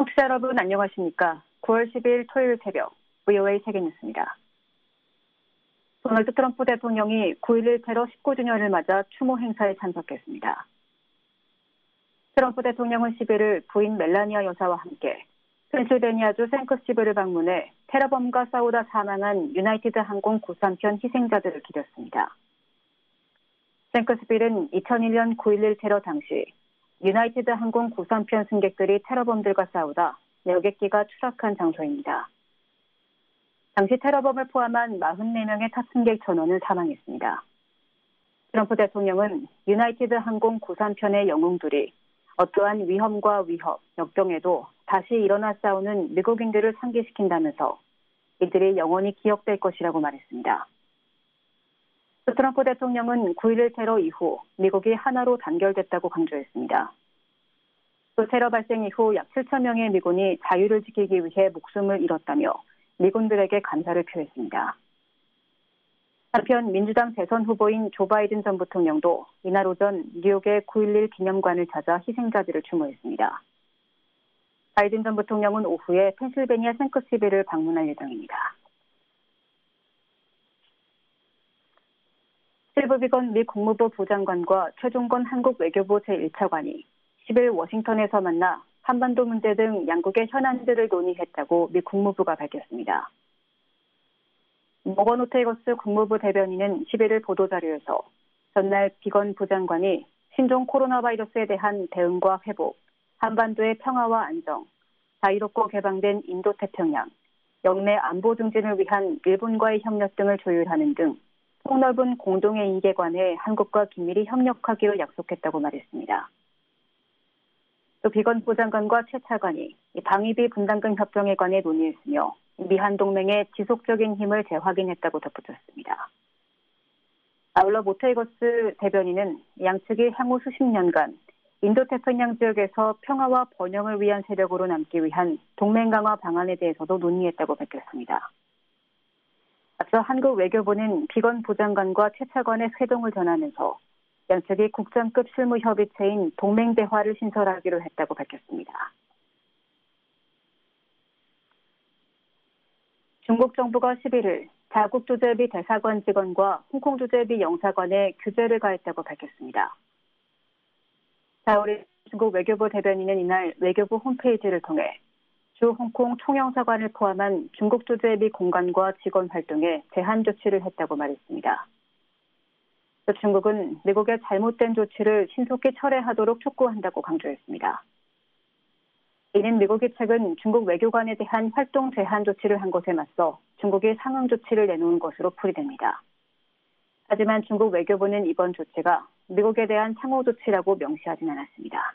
청취자 여러분 안녕하십니까? 9월 10일 토요일 새벽 VOA 세계뉴스입니다. 도널드 트럼프 대통령이 9.11 테러 19주년을 맞아 추모 행사에 참석했습니다. 트럼프 대통령은 11일 부인 멜라니아 여사와 함께 펜실베니아주 생크스비를 방문해 테러범과 싸우다 사망한 유나이티드 항공 93편 희생자들을 기렸습니다. 생크스빌은 2001년 9.11 테러 당시 유나이티드 항공 93편 승객들이 테러범들과 싸우다 여객기가 추락한 장소입니다. 당시 테러범을 포함한 44명의 탑승객 전원은 사망했습니다. 트럼프 대통령은 유나이티드 항공 93편의 영웅들이 어떠한 위험과 위협, 역경에도 다시 일어나 싸우는 미국인들을 상기시킨다면서 이들이 영원히 기억될 것이라고 말했습니다. 트럼프 대통령은 9.11 테러 이후 미국이 하나로 단결됐다고 강조했습니다. 또 테러 발생 이후 약 7,000명의 미군이 자유를 지키기 위해 목숨을 잃었다며 미군들에게 감사를 표했습니다. 한편 민주당 대선 후보인 조 바이든 전 부통령도 이날 오전 뉴욕의 9.11 기념관을 찾아 희생자들을 추모했습니다. 바이든 전 부통령은 오후에 펜실베니아 생크스비를 방문할 예정입니다. 실브 비건 미 국무부 부장관과 최종건 한국 외교부 제1차관이 10일 워싱턴에서 만나 한반도 문제 등 양국의 현안들을 논의했다고 미 국무부가 밝혔습니다. 모건 오테이거스 국무부 대변인은 11일 보도자료에서 전날 비건 부장관이 신종 코로나 바이러스에 대한 대응과 회복, 한반도의 평화와 안정, 자유롭고 개방된 인도태평양, 영내 안보 증진을 위한 일본과의 협력 등을 조율하는 등 폭넓은 공동의 이익에 관해 한국과 긴밀히 협력하기로 약속했다고 말했습니다. 또 비건 부장관과 최 차관이 방위비 분담금 협정에 관해 논의했으며 미한 동맹의 지속적인 힘을 재확인했다고 덧붙였습니다. 아울러 모테이거스 대변인은 양측이 향후 수십 년간 인도태평양 지역에서 평화와 번영을 위한 세력으로 남기 위한 동맹 강화 방안에 대해서도 논의했다고 밝혔습니다. 앞서 한국 외교부는 비건 부장관과 최 차관의 회동을 전하면서 양측이 국장급 실무협의체인 동맹대화를 신설하기로 했다고 밝혔습니다. 중국 정부가 11일 자국 주재비 대사관 직원과 홍콩 주재비 영사관에 규제를 가했다고 밝혔습니다. 자오리 중국 외교부 대변인은 이날 외교부 홈페이지를 통해 주 홍콩 총영사관을 포함한 중국 주재비 공간과 직원 활동에 제한 조치를 했다고 말했습니다. 또 중국은 미국의 잘못된 조치를 신속히 철회하도록 촉구한다고 강조했습니다. 이는 미국이 최근 중국 외교관에 대한 활동 제한 조치를 한 것에 맞서 중국이 상응 조치를 내놓은 것으로 풀이됩니다. 하지만 중국 외교부는 이번 조치가 미국에 대한 상호 조치라고 명시하진 않았습니다.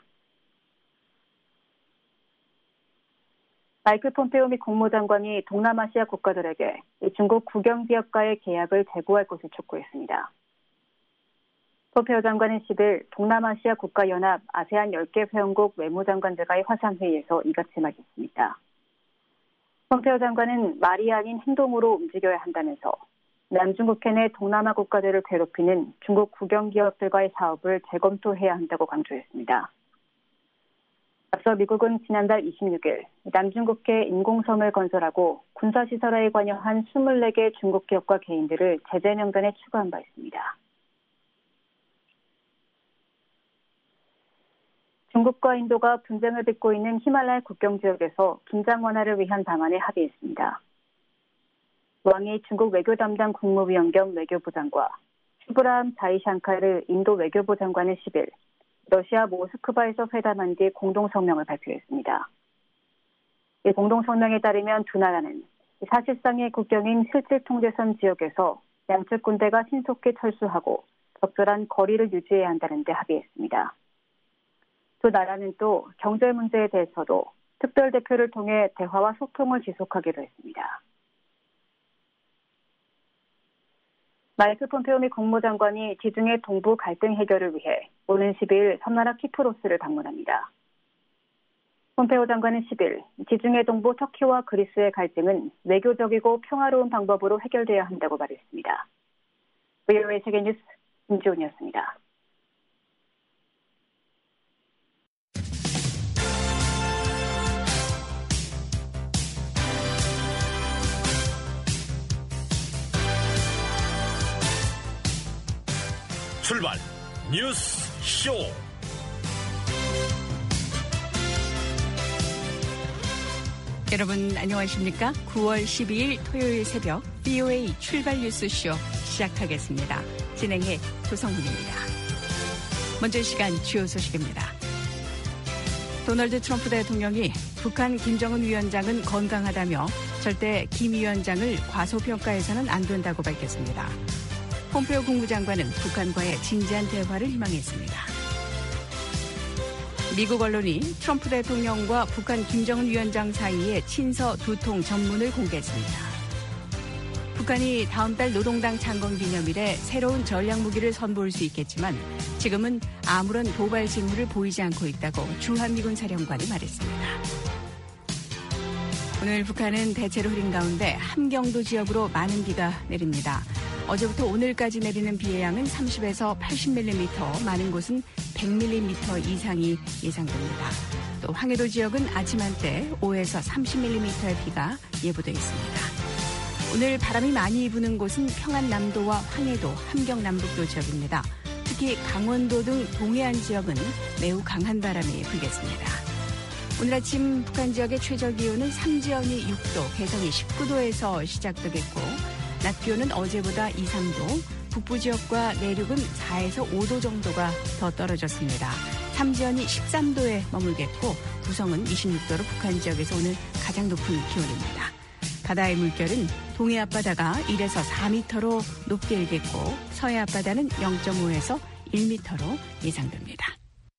마이크 폼페오 미 국무장관이 동남아시아 국가들에게 중국 국영기업과의 계약을 재고할 것을 촉구했습니다. 폼페오 장관은 10일 동남아시아 국가연합 아세안 10개 회원국 외무장관들과의 화상회의에서 이같이 말했습니다. 폼페오 장관은 말이 아닌 행동으로 움직여야 한다면서 남중국해 내 동남아 국가들을 괴롭히는 중국 국영기업들과의 사업을 재검토해야 한다고 강조했습니다. 앞서 미국은 지난달 26일 남중국해 인공섬을 건설하고 군사시설화에 관여한 24개 중국 기업과 개인들을 제재 명단에 추가한 바 있습니다. 중국과 인도가 분쟁을 빚고 있는 히말라야 국경 지역에서 긴장 완화를 위한 방안에 합의했습니다. 왕이 중국 외교 담당 국무위원 겸 외교부장과 슈브라함 자이샹카르 인도 외교부 장관은 10일 러시아 모스크바에서 회담한 뒤 공동성명을 발표했습니다. 이 공동성명에 따르면 두 나라는 사실상의 국경인 실질통제선 지역에서 양측 군대가 신속히 철수하고 적절한 거리를 유지해야 한다는 데 합의했습니다. 두 나라는 또 경제 문제에 대해서도 특별대표를 통해 대화와 소통을 지속하기로 했습니다. 마이크 폼페오 미 국무장관이 지중해 동부 갈등 해결을 위해 오는 10일 섬나라 키프로스를 방문합니다. 폼페오 장관은 10일 지중해 동부 터키와 그리스의 갈등은 외교적이고 평화로운 방법으로 해결돼야 한다고 말했습니다. VOA 세계뉴스 김지훈이었습니다. 출발 뉴스 쇼. 여러분 안녕하십니까? 9월 12일 토요일 새벽 BOA 출발 뉴스쇼 시작하겠습니다. 진행해 조성훈입니다. 먼저 이 시간 주요 소식입니다. 도널드 트럼프 대통령이 북한 김정은 위원장은 건강하다며 절대 김 위원장을 과소평가해서는 안 된다고 밝혔습니다. 폼페오 국무장관은 북한과의 진지한 대화를 희망했습니다. 미국 언론이 트럼프 대통령과 북한 김정은 위원장 사이에 친서 두통 전문을 공개했습니다. 북한이 다음 달 노동당 창건 기념일에 새로운 전략 무기를 선보일 수 있겠지만 지금은 아무런 도발 징후를 보이지 않고 있다고 주한미군 사령관이 말했습니다. 오늘 북한은 대체로 흐린 가운데 함경도 지역으로 많은 비가 내립니다. 어제부터 오늘까지 내리는 비의 양은 30에서 80mm, 많은 곳은 100mm 이상이 예상됩니다. 또 황해도 지역은 아침 한때 5에서 30mm의 비가 예보돼 있습니다. 오늘 바람이 많이 부는 곳은 평안남도와 황해도, 함경남북도 지역입니다. 특히 강원도 등 동해안 지역은 매우 강한 바람이 불겠습니다. 오늘 아침 북한 지역의 최저 기온은 삼지연이 6도, 개성이 19도에서 시작되겠고 낮 기온은 어제보다 2, 3도, 북부 지역과 내륙은 4에서 5도 정도가 더 떨어졌습니다. 삼지연이 13도에 머물겠고 구성은 26도로 북한 지역에서 오늘 가장 높은 기온입니다. 바다의 물결은 동해 앞바다가 1에서 4m로 높게 일겠고 서해 앞바다는 0.5에서 1m로 예상됩니다.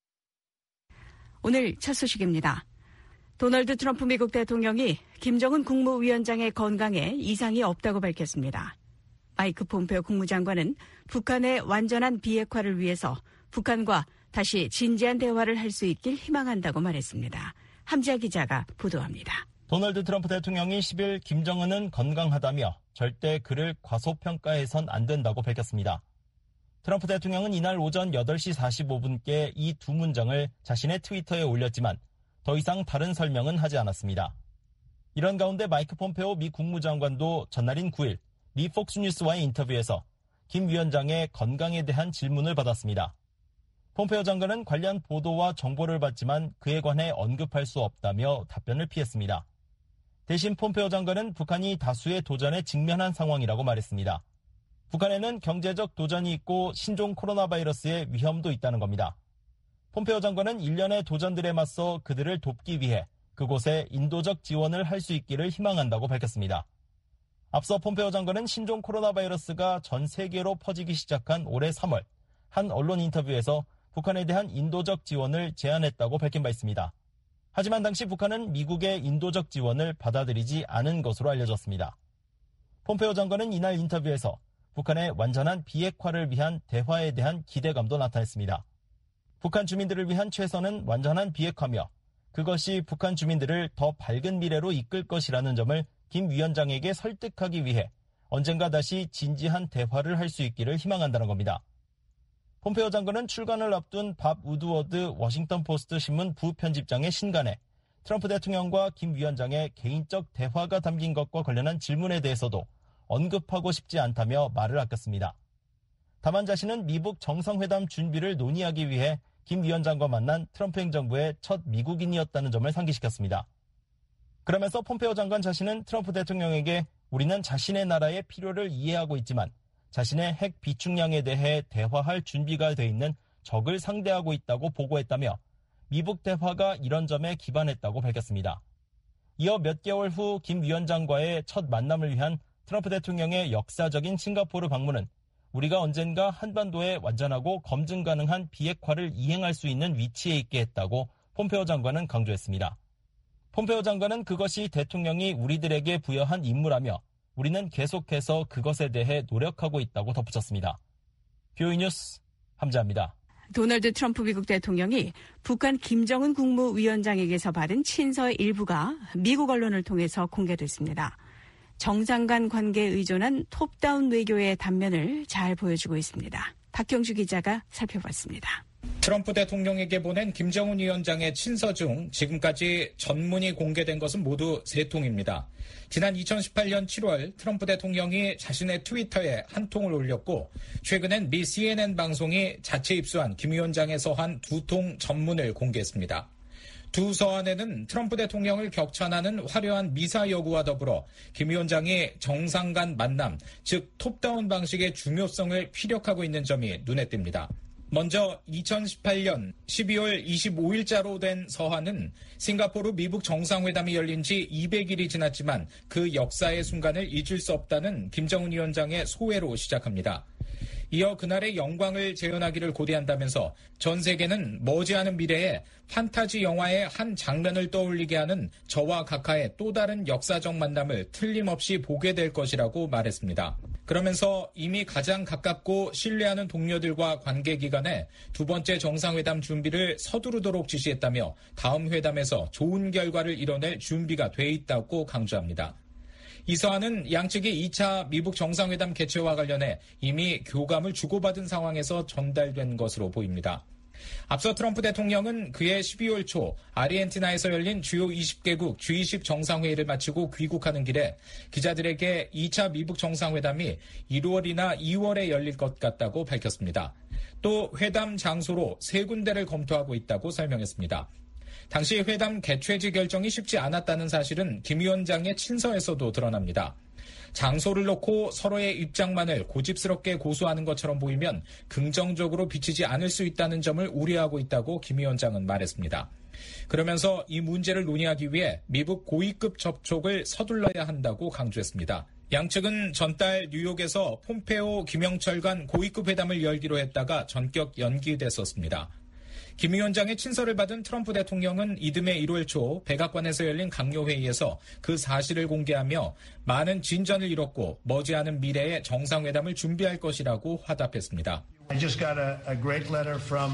오늘 첫 소식입니다. 도널드 트럼프 미국 대통령이 김정은 국무위원장의 건강에 이상이 없다고 밝혔습니다. 마이크 폼페오 국무장관은 북한의 완전한 비핵화를 위해서 북한과 다시 진지한 대화를 할 수 있길 희망한다고 말했습니다. 함지아 기자가 보도합니다. 도널드 트럼프 대통령이 10일 김정은은 건강하다며 절대 그를 과소평가해선 안 된다고 밝혔습니다. 트럼프 대통령은 이날 오전 8시 45분께 이 두 문장을 자신의 트위터에 올렸지만 더 이상 다른 설명은 하지 않았습니다. 이런 가운데 마이크 폼페오 미 국무장관도 전날인 9일 미 폭스뉴스와의 인터뷰에서 김 위원장의 건강에 대한 질문을 받았습니다. 폼페오 장관은 관련 보도와 정보를 받지만 그에 관해 언급할 수 없다며 답변을 피했습니다. 대신 폼페오 장관은 북한이 다수의 도전에 직면한 상황이라고 말했습니다. 북한에는 경제적 도전이 있고 신종 코로나 바이러스의 위험도 있다는 겁니다. 폼페오 장관은 일련의 도전들에 맞서 그들을 돕기 위해 그곳에 인도적 지원을 할 수 있기를 희망한다고 밝혔습니다. 앞서 폼페오 장관은 신종 코로나 바이러스가 전 세계로 퍼지기 시작한 올해 3월 한 언론 인터뷰에서 북한에 대한 인도적 지원을 제안했다고 밝힌 바 있습니다. 하지만 당시 북한은 미국의 인도적 지원을 받아들이지 않은 것으로 알려졌습니다. 폼페오 장관은 이날 인터뷰에서 북한의 완전한 비핵화를 위한 대화에 대한 기대감도 나타냈습니다. 북한 주민들을 위한 최선은 완전한 비핵화며 그것이 북한 주민들을 더 밝은 미래로 이끌 것이라는 점을 김 위원장에게 설득하기 위해 언젠가 다시 진지한 대화를 할 수 있기를 희망한다는 겁니다. 폼페오 장관은 출간을 앞둔 밥 우드워드 워싱턴 포스트 신문 부편집장의 신간에 트럼프 대통령과 김 위원장의 개인적 대화가 담긴 것과 관련한 질문에 대해서도 언급하고 싶지 않다며 말을 아꼈습니다. 다만 자신은 미북 정상회담 준비를 논의하기 위해 김 위원장과 만난 트럼프 행정부의 첫 미국인이었다는 점을 상기시켰습니다. 그러면서 폼페오 장관 자신은 트럼프 대통령에게 우리는 자신의 나라의 필요를 이해하고 있지만 자신의 핵 비축량에 대해 대화할 준비가 돼 있는 적을 상대하고 있다고 보고했다며 미북 대화가 이런 점에 기반했다고 밝혔습니다. 이어 몇 개월 후 김 위원장과의 첫 만남을 위한 트럼프 대통령의 역사적인 싱가포르 방문은 우리가 언젠가 한반도에 완전하고 검증 가능한 비핵화를 이행할 수 있는 위치에 있게 했다고 폼페오 장관은 강조했습니다. 폼페오 장관은 그것이 대통령이 우리들에게 부여한 임무라며 우리는 계속해서 그것에 대해 노력하고 있다고 덧붙였습니다. BOA 뉴스 함지아입니다. 도널드 트럼프 미국 대통령이 북한 김정은 국무위원장에게서 받은 친서의 일부가 미국 언론을 통해서 공개됐습니다. 정상 간 관계에 의존한 톱다운 외교의 단면을 잘 보여주고 있습니다. 박경주 기자가 살펴봤습니다. 트럼프 대통령에게 보낸 김정은 위원장의 친서 중 지금까지 전문이 공개된 것은 모두 3통입니다. 지난 2018년 7월 트럼프 대통령이 자신의 트위터에 한 통을 올렸고 최근엔 미 CNN 방송이 자체 입수한 김 위원장의 서한 2통 전문을 공개했습니다. 두 서한에는 트럼프 대통령을 격찬하는 화려한 미사 여구와 더불어 김 위원장이 정상 간 만남, 즉 톱다운 방식의 중요성을 피력하고 있는 점이 눈에 띕니다. 먼저 2018년 12월 25일자로 된 서한은 싱가포르 미북 정상회담이 열린 지 200일이 지났지만 그 역사의 순간을 잊을 수 없다는 김정은 위원장의 소회로 시작합니다. 이어 그날의 영광을 재현하기를 고대한다면서 전 세계는 머지않은 미래에 판타지 영화의 한 장면을 떠올리게 하는 저와 각하의 또 다른 역사적 만남을 틀림없이 보게 될 것이라고 말했습니다. 그러면서 이미 가장 가깝고 신뢰하는 동료들과 관계기관에 두 번째 정상회담 준비를 서두르도록 지시했다며 다음 회담에서 좋은 결과를 이뤄낼 준비가 돼 있다고 강조합니다. 이 서한은 양측이 2차 미북 정상회담 개최와 관련해 이미 교감을 주고받은 상황에서 전달된 것으로 보입니다. 앞서 트럼프 대통령은 그해 12월 초 아르헨티나에서 열린 주요 20개국 G20 정상회의를 마치고 귀국하는 길에 기자들에게 2차 미북 정상회담이 1월이나 2월에 열릴 것 같다고 밝혔습니다. 또 회담 장소로 3군데를 검토하고 있다고 설명했습니다. 당시 회담 개최지 결정이 쉽지 않았다는 사실은 김 위원장의 친서에서도 드러납니다. 장소를 놓고 서로의 입장만을 고집스럽게 고수하는 것처럼 보이면 긍정적으로 비치지 않을 수 있다는 점을 우려하고 있다고 김 위원장은 말했습니다. 그러면서 이 문제를 논의하기 위해 미북 고위급 접촉을 서둘러야 한다고 강조했습니다. 양측은 전달 뉴욕에서 폼페오 김영철 간 고위급 회담을 열기로 했다가 전격 연기됐었습니다. 김 위원장의 친서를 받은 트럼프 대통령은 이듬해 1월 초 백악관에서 열린 강요회의에서 그 사실을 공개하며 많은 진전을 이뤘고 머지않은 미래에 정상회담을 준비할 것이라고 화답했습니다. I just got a great letter from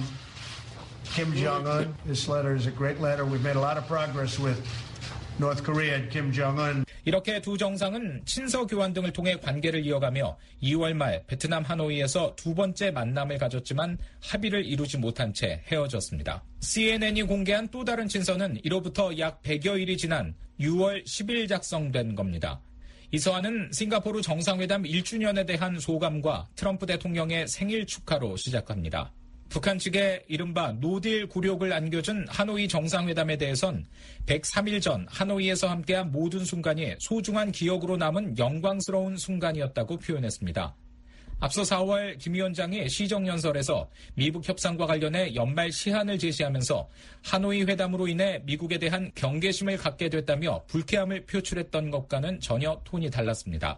Kim Jong-un. This letter is a great letter. We've made a lot of progress with North Korea and Kim Jong-un. 이렇게 두 정상은 친서 교환 등을 통해 관계를 이어가며 2월 말 베트남 하노이에서 두 번째 만남을 가졌지만 합의를 이루지 못한 채 헤어졌습니다. CNN이 공개한 또 다른 친서는 이로부터 약 100여일이 지난 6월 10일 작성된 겁니다. 이 서한은 싱가포르 정상회담 1주년에 대한 소감과 트럼프 대통령의 생일 축하로 시작합니다. 북한 측의 이른바 노딜 굴욕을 안겨준 하노이 정상회담에 대해선 103일 전 하노이에서 함께한 모든 순간이 소중한 기억으로 남은 영광스러운 순간이었다고 표현했습니다. 앞서 4월 김 위원장이 시정연설에서 미북 협상과 관련해 연말 시한을 제시하면서 하노이 회담으로 인해 미국에 대한 경계심을 갖게 됐다며 불쾌함을 표출했던 것과는 전혀 톤이 달랐습니다.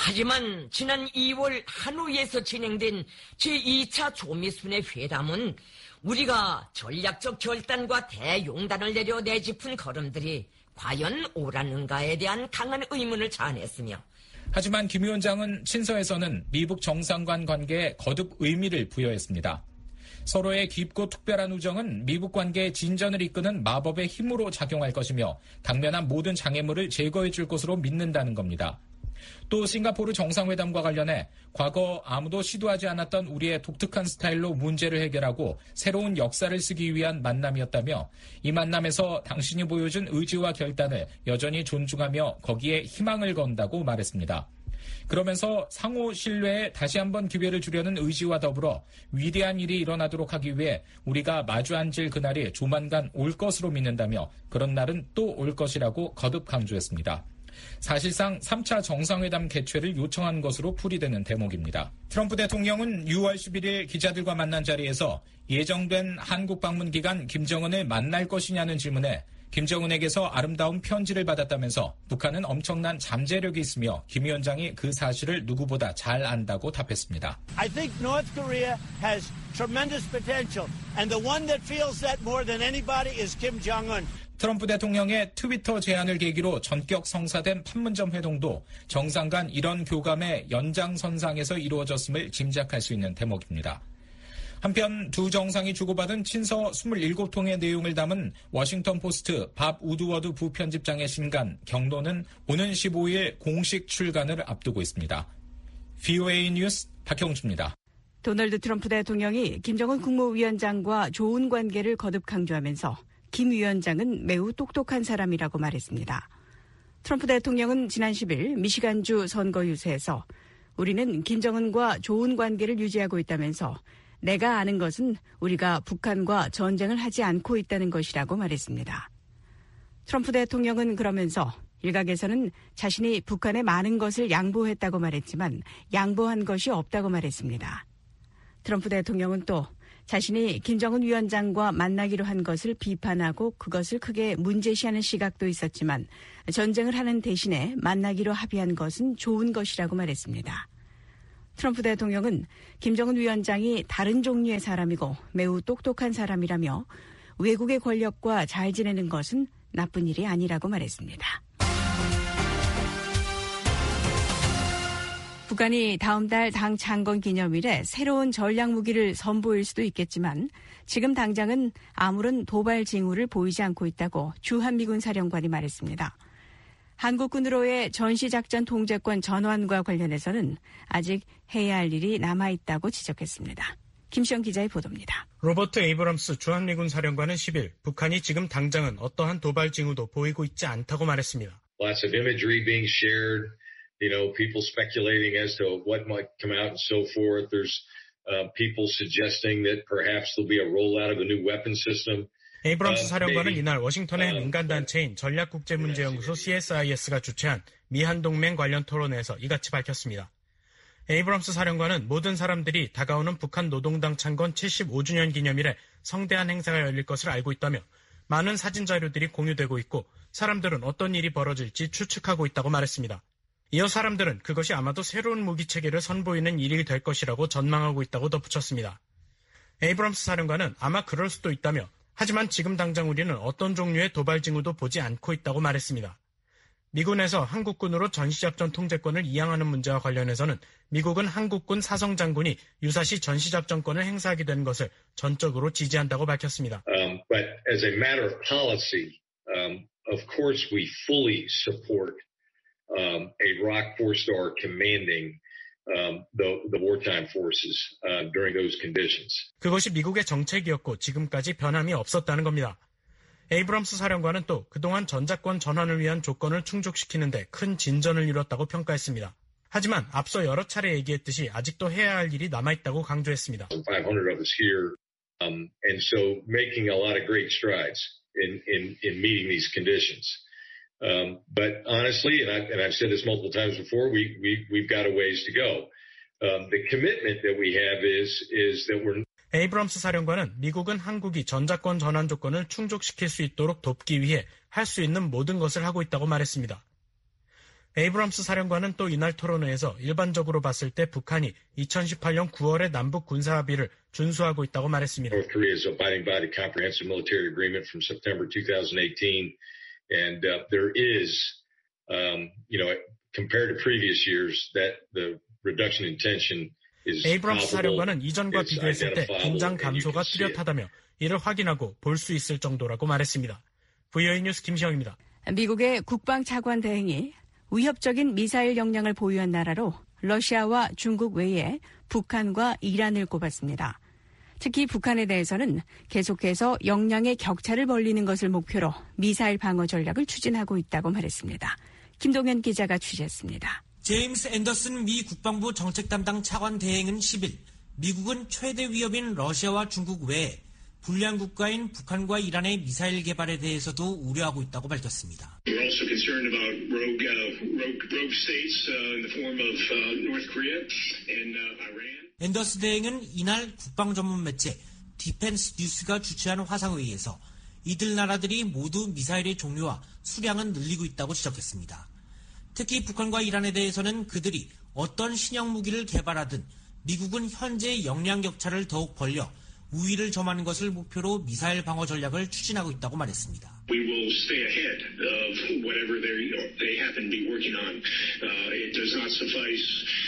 하지만 지난 2월 하노이에서 진행된 제2차 조미순의 회담은 우리가 전략적 결단과 대용단을 내려 내짚은 걸음들이 과연 옳았는가에 대한 강한 의문을 자아냈으며 하지만 김 위원장은 친서에서는 미북 정상 간 관계에 거듭 의미를 부여했습니다. 서로의 깊고 특별한 우정은 미북 관계의 진전을 이끄는 마법의 힘으로 작용할 것이며 당면한 모든 장애물을 제거해 줄 것으로 믿는다는 겁니다. 또 싱가포르 정상회담과 관련해 과거 아무도 시도하지 않았던 우리의 독특한 스타일로 문제를 해결하고 새로운 역사를 쓰기 위한 만남이었다며 이 만남에서 당신이 보여준 의지와 결단을 여전히 존중하며 거기에 희망을 건다고 말했습니다. 그러면서 상호 신뢰에 다시 한번 기회를 주려는 의지와 더불어 위대한 일이 일어나도록 하기 위해 우리가 마주 앉을 그날이 조만간 올 것으로 믿는다며 그런 날은 또 올 것이라고 거듭 강조했습니다. 사실상 3차 정상회담 개최를 요청한 것으로 풀이되는 대목입니다. 트럼프 대통령은 6월 11일 기자들과 만난 자리에서 예정된 한국 방문 기간 김정은을 만날 것이냐는 질문에 김정은에게서 아름다운 편지를 받았다면서 북한은 엄청난 잠재력이 있으며 김 위원장이 그 사실을 누구보다 잘 안다고 답했습니다. I think North Korea has tremendous potential and the one that feels that more than anybody is Kim Jong-un. 트럼프 대통령의 트위터 제안을 계기로 전격 성사된 판문점 회동도 정상 간 이런 교감의 연장선상에서 이루어졌음을 짐작할 수 있는 대목입니다. 한편 두 정상이 주고받은 친서 27통의 내용을 담은 워싱턴 포스트 밥 우드워드 부편집장의 신간 경로는 오는 15일 공식 출간을 앞두고 있습니다. VOA 뉴스 박형주입니다. 도널드 트럼프 대통령이 김정은 국무위원장과 좋은 관계를 거듭 강조하면서 김 위원장은 매우 똑똑한 사람이라고 말했습니다. 트럼프 대통령은 지난 10일 미시간주 선거 유세에서 우리는 김정은과 좋은 관계를 유지하고 있다면서 내가 아는 것은 우리가 북한과 전쟁을 하지 않고 있다는 것이라고 말했습니다. 트럼프 대통령은 그러면서 일각에서는 자신이 북한에 많은 것을 양보했다고 말했지만 양보한 것이 없다고 말했습니다. 트럼프 대통령은 또 자신이 김정은 위원장과 만나기로 한 것을 비판하고 그것을 크게 문제시하는 시각도 있었지만 전쟁을 하는 대신에 만나기로 합의한 것은 좋은 것이라고 말했습니다. 트럼프 대통령은 김정은 위원장이 다른 종류의 사람이고 매우 똑똑한 사람이라며 외국의 권력과 잘 지내는 것은 나쁜 일이 아니라고 말했습니다. 북한이 다음 달 당 창건 기념일에 새로운 전략 무기를 선보일 수도 있겠지만 지금 당장은 아무런 도발 징후를 보이지 않고 있다고 주한미군 사령관이 말했습니다. 한국군으로의 전시작전 통제권 전환과 관련해서는 아직 해야 할 일이 남아있다고 지적했습니다. 김시영 기자의 보도입니다. 로버트 에이브럼스 주한미군 사령관은 10일 북한이 지금 당장은 어떠한 도발 징후도 보이고 있지 않다고 말했습니다. Lots of imagery being shared. People speculating as to what might come out and so forth. There's people suggesting that perhaps there'll be a rollout of a new weapon system. 에이브럼스 사령관은 이날 워싱턴의 민간단체인 전략국제문제연구소 CSIS가 주최한 미한동맹 관련 토론회에서 이같이 밝혔습니다. 에이브럼스 사령관은 모든 사람들이 다가오는 북한 노동당 창건 75주년 기념일에 성대한 행사가 열릴 것을 알고 있다며 많은 사진 자료들이 공유되고 있고 사람들은 어떤 일이 벌어질지 추측하고 있다고 말했습니다. 이어 사람들은 그것이 아마도 새로운 무기체계를 선보이는 일이 될 것이라고 전망하고 있다고 덧붙였습니다. 에이브럼스 사령관은 아마 그럴 수도 있다며 하지만 지금 당장 우리는 어떤 종류의 도발 징후도 보지 않고 있다고 말했습니다. 미군에서 한국군으로 전시작전 통제권을 이양하는 문제와 관련해서는 미국은 한국군 사성장군이 유사시 전시작전권을 행사하게 되는 것을 전적으로 지지한다고 밝혔습니다. But as a matter of policy, of course we fully support a ROK 4-star commanding the wartime forces during those conditions. 그것이 미국의 정책이었고 지금까지 변함이 없었다는 겁니다. 에이브럼스 사령관은 또 그동안 전자권 전환을 위한 조건을 충족시키는데 큰 진전을 이뤘다고 평가했습니다. 하지만 앞서 여러 차례 얘기했듯이 아직도 해야 할 일이 남아있다고 강조했습니다. 500 of us here, and so making a lot of great strides in meeting these conditions. But honestly, and I've said this multiple times before, we've got a ways to go. The commitment that we have is that we're. 에이브럼스 사령관은 미국은 한국이 전자권 전환 조건을 충족시킬 수 있도록 돕기 위해 할 수 있는 모든 것을 하고 있다고 말했습니다. 에이브럼스 사령관은 또 이날 토론회에서 일반적으로 봤을 때 북한이 2018년 9월의 남북 군사 합의를 준수하고 있다고 말했습니다. North Korea is abiding by the comprehensive military agreement from September 2018. And there is, compared to previous years, that the reduction in tension is 에이브럼스 사령관은 이전과 비교했을 때 긴장 감소가 뚜렷하다며 이를 확인하고 볼 수 있을 정도라고 말했습니다. VOA 뉴스 김시영입니다. 미국의 국방차관 대행이 위협적인 미사일 역량을 보유한 나라로 러시아와 중국 외에 북한과 이란을 꼽았습니다. 특히 북한에 대해서는 계속해서 역량의 격차를 벌리는 것을 목표로 미사일 방어 전략을 추진하고 있다고 말했습니다. 김동현 기자가 취재했습니다. 제임스 앤더슨 미 국방부 정책 담당 차관 대행은 10일 미국은 최대 위협인 러시아와 중국 외에 불량 국가인 북한과 이란의 미사일 개발에 대해서도 우려하고 있다고 밝혔습니다. We're also concerned about rogue states in the form of North Korea and Iran. 앤더스 대행은 이날 국방 전문 매체 디펜스 뉴스가 주최한 화상회의에서 이들 나라들이 모두 미사일의 종류와 수량은 늘리고 있다고 지적했습니다. 특히 북한과 이란에 대해서는 그들이 어떤 신형 무기를 개발하든 미국은 현재의 역량 격차를 더욱 벌려 우위를 점하는 것을 목표로 미사일 방어 전략을 추진하고 있다고 말했습니다. We will stay ahead of whatever they happen to be working on. It does not suffice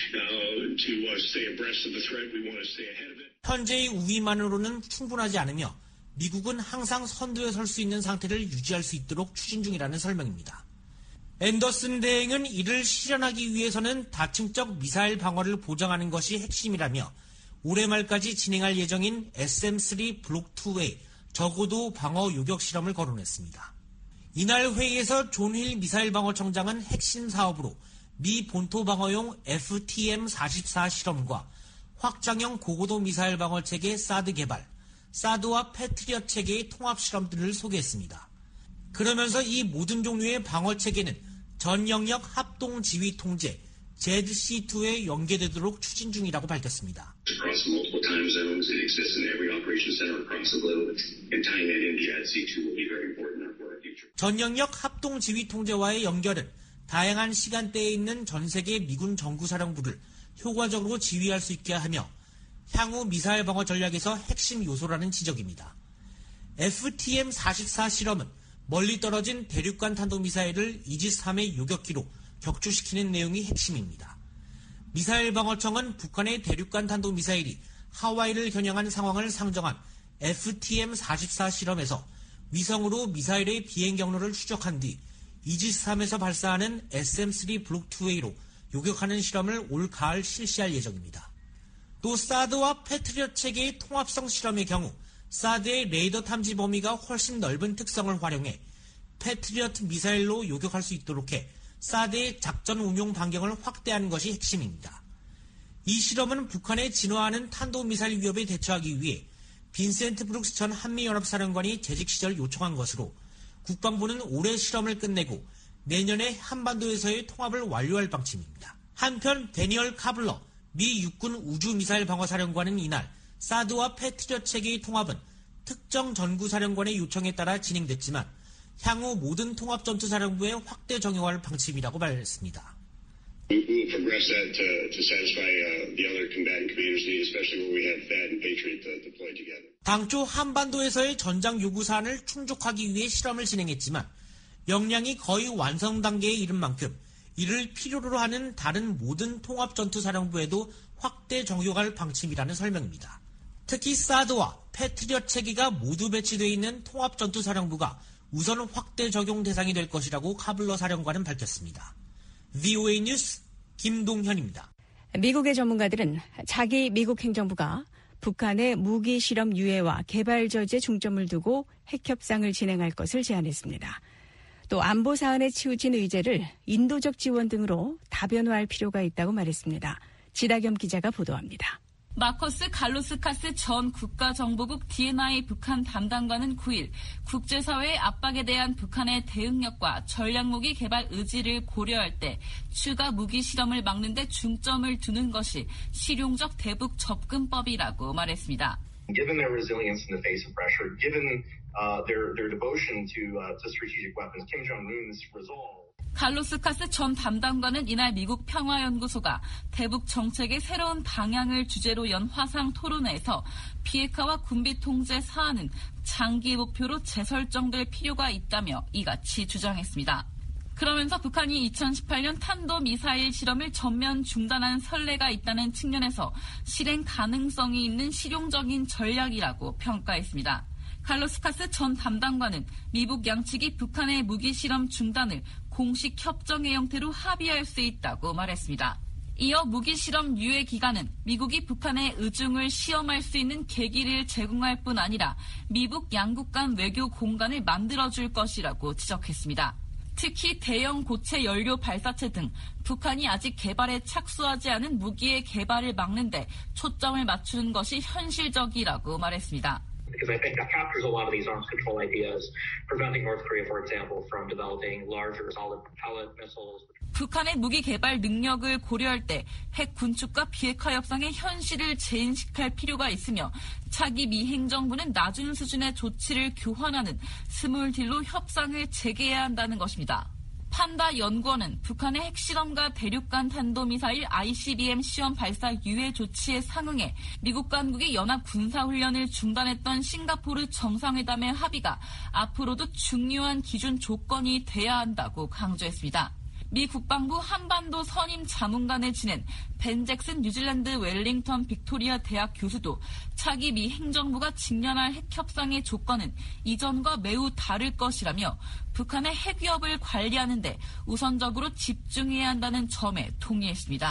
to stay abreast of the threat. We want to stay ahead of it. 현재의 우위만으로는 충분하지 않으며 미국은 항상 선두에 설 수 있는 상태를 유지할 수 있도록 추진 중이라는 설명입니다. 앤더슨 대행은 이를 실현하기 위해서는 다층적 미사일 방어를 보장하는 것이 핵심이라며 올해 말까지 진행할 예정인 SM-3 블록 2의 저고도 방어 요격 실험을 거론했습니다. 이날 회의에서 존 힐 미사일 방어청장은 핵심 사업으로 미 본토 방어용 FTM-44 실험과 확장형 고고도 미사일 방어 체계 사드 개발, 사드와 패트리엇 체계의 통합 실험들을 소개했습니다. 그러면서 이 모든 종류의 방어 체계는 전 영역 합동 지휘 통제 ZC2에 연계되도록 추진 중이라고 밝혔습니다. Across multiple time zones, it exists in every operation center across the globe, and tying that into JADC2 will be very important for our future. 전 영역 합동 지휘 통제와의 연결은 다양한 시간대에 있는 전 세계 미군 정구사령부를 효과적으로 지휘할 수 있게 하며 향후 미사일 방어 전략에서 핵심 요소라는 지적입니다. FTM-44 실험은 멀리 떨어진 대륙간 탄도미사일을 이지스-3의 요격기로 격추시키는 내용이 핵심입니다. 미사일 방어청은 북한의 대륙간 탄도미사일이 하와이를 겨냥한 상황을 상정한 FTM-44 실험에서 위성으로 미사일의 비행 경로를 추적한 뒤 이지스-3에서 발사하는 SM-3 블록 2A로 요격하는 실험을 올 가을 실시할 예정입니다. 또 사드와 패트리엇 체계의 통합성 실험의 경우 사드의 레이더 탐지 범위가 훨씬 넓은 특성을 활용해 패트리엇 미사일로 요격할 수 있도록 해 사드의 작전 운용 반경을 확대하는 것이 핵심입니다. 이 실험은 북한의 진화하는 탄도미사일 위협에 대처하기 위해 빈센트 브룩스 전 한미연합사령관이 재직 시절 요청한 것으로 국방부는 올해 실험을 끝내고 내년에 한반도에서의 통합을 완료할 방침입니다. 한편 데니얼 카블러 미 육군 우주미사일 방어사령관은 이날 사드와 패트리엇 체계의 통합은 특정 전구사령관의 요청에 따라 진행됐지만 향후 모든 통합전투사령부의 확대 정형화할 방침이라고 말했습니다. We will progress that to satisfy the other combatant commanders' needs, especially where we have THAAD and Patriot deployed together. 당초 한반도에서의 전장 요구 사안을 충족하기 위해 실험을 진행했지만 역량이 거의 완성 단계에 이른 만큼 이를 필요로 하는 다른 모든 통합전투사령부에도 확대 정형화할 방침이라는 설명입니다. 특히 사드와 패트리엇 체계가 모두 배치되어 있는 통합전투사령부가 우선 확대 적용 대상이 될 것이라고 카블러 사령관은 밝혔습니다. VOA 뉴스 김동현입니다. 미국의 전문가들은 차기 미국 행정부가 북한의 무기 실험 유예와 개발 저지에 중점을 두고 핵 협상을 진행할 것을 제안했습니다. 또 안보 사안에 치우친 의제를 인도적 지원 등으로 다변화할 필요가 있다고 말했습니다. 지다겸 기자가 보도합니다. 마커스 갈로스카스 전 국가정보국 D&I 북한 담당관은 9일 국제사회의 압박에 대한 북한의 대응력과 전략무기 개발 의지를 고려할 때 추가 무기 실험을 막는 데 중점을 두는 것이 실용적 대북 접근법이라고 말했습니다. Given their resilience in the face of pressure, given their devotion to strategic weapons, Kim Jong-un's resolve. 갈로스카스 전 담당관은 이날 미국 평화연구소가 대북 정책의 새로운 방향을 주제로 연 화상 토론회에서 비핵화와 군비 통제 사안은 장기 목표로 재설정될 필요가 있다며 이같이 주장했습니다. 그러면서 북한이 2018년 탄도미사일 실험을 전면 중단한 선례가 있다는 측면에서 실행 가능성이 있는 실용적인 전략이라고 평가했습니다. 갈로스카스 전 담당관은 미국 양측이 북한의 무기 실험 중단을 공식 협정의 형태로 합의할 수 있다고 말했습니다. 이어 무기 실험 유예 기간은 미국이 북한의 의중을 시험할 수 있는 계기를 제공할 뿐 아니라 미북 양국 간 외교 공간을 만들어줄 것이라고 지적했습니다. 특히 대형 고체 연료 발사체 등 북한이 아직 개발에 착수하지 않은 무기의 개발을 막는 데 초점을 맞추는 것이 현실적이라고 말했습니다. Because I think that captures a lot of these arms control ideas, preventing North Korea, for example, from developing larger solid propellant missiles. 북한의 무기 개발 능력을 고려할 때 핵 군축과 비핵화 협상의 현실을 재인식할 필요가 있으며 차기 미 행정부는 낮은 수준의 조치를 교환하는 스몰 딜로 협상을 재개해야 한다는 것입니다. 판다 연구원은 북한의 핵실험과 대륙간 탄도미사일 ICBM 시험 발사 유예 조치에 상응해 미국 당국이 연합 군사훈련을 중단했던 싱가포르 정상회담의 합의가 앞으로도 중요한 기준 조건이 돼야 한다고 강조했습니다. 미 국방부 한반도 선임 자문관을 지낸 벤 잭슨 뉴질랜드 웰링턴 빅토리아 대학 교수도 차기 미 행정부가 직면할 핵 협상의 조건은 이전과 매우 다를 것이라며 북한의 핵 위협을 관리하는 데 우선적으로 집중해야 한다는 점에 동의했습니다.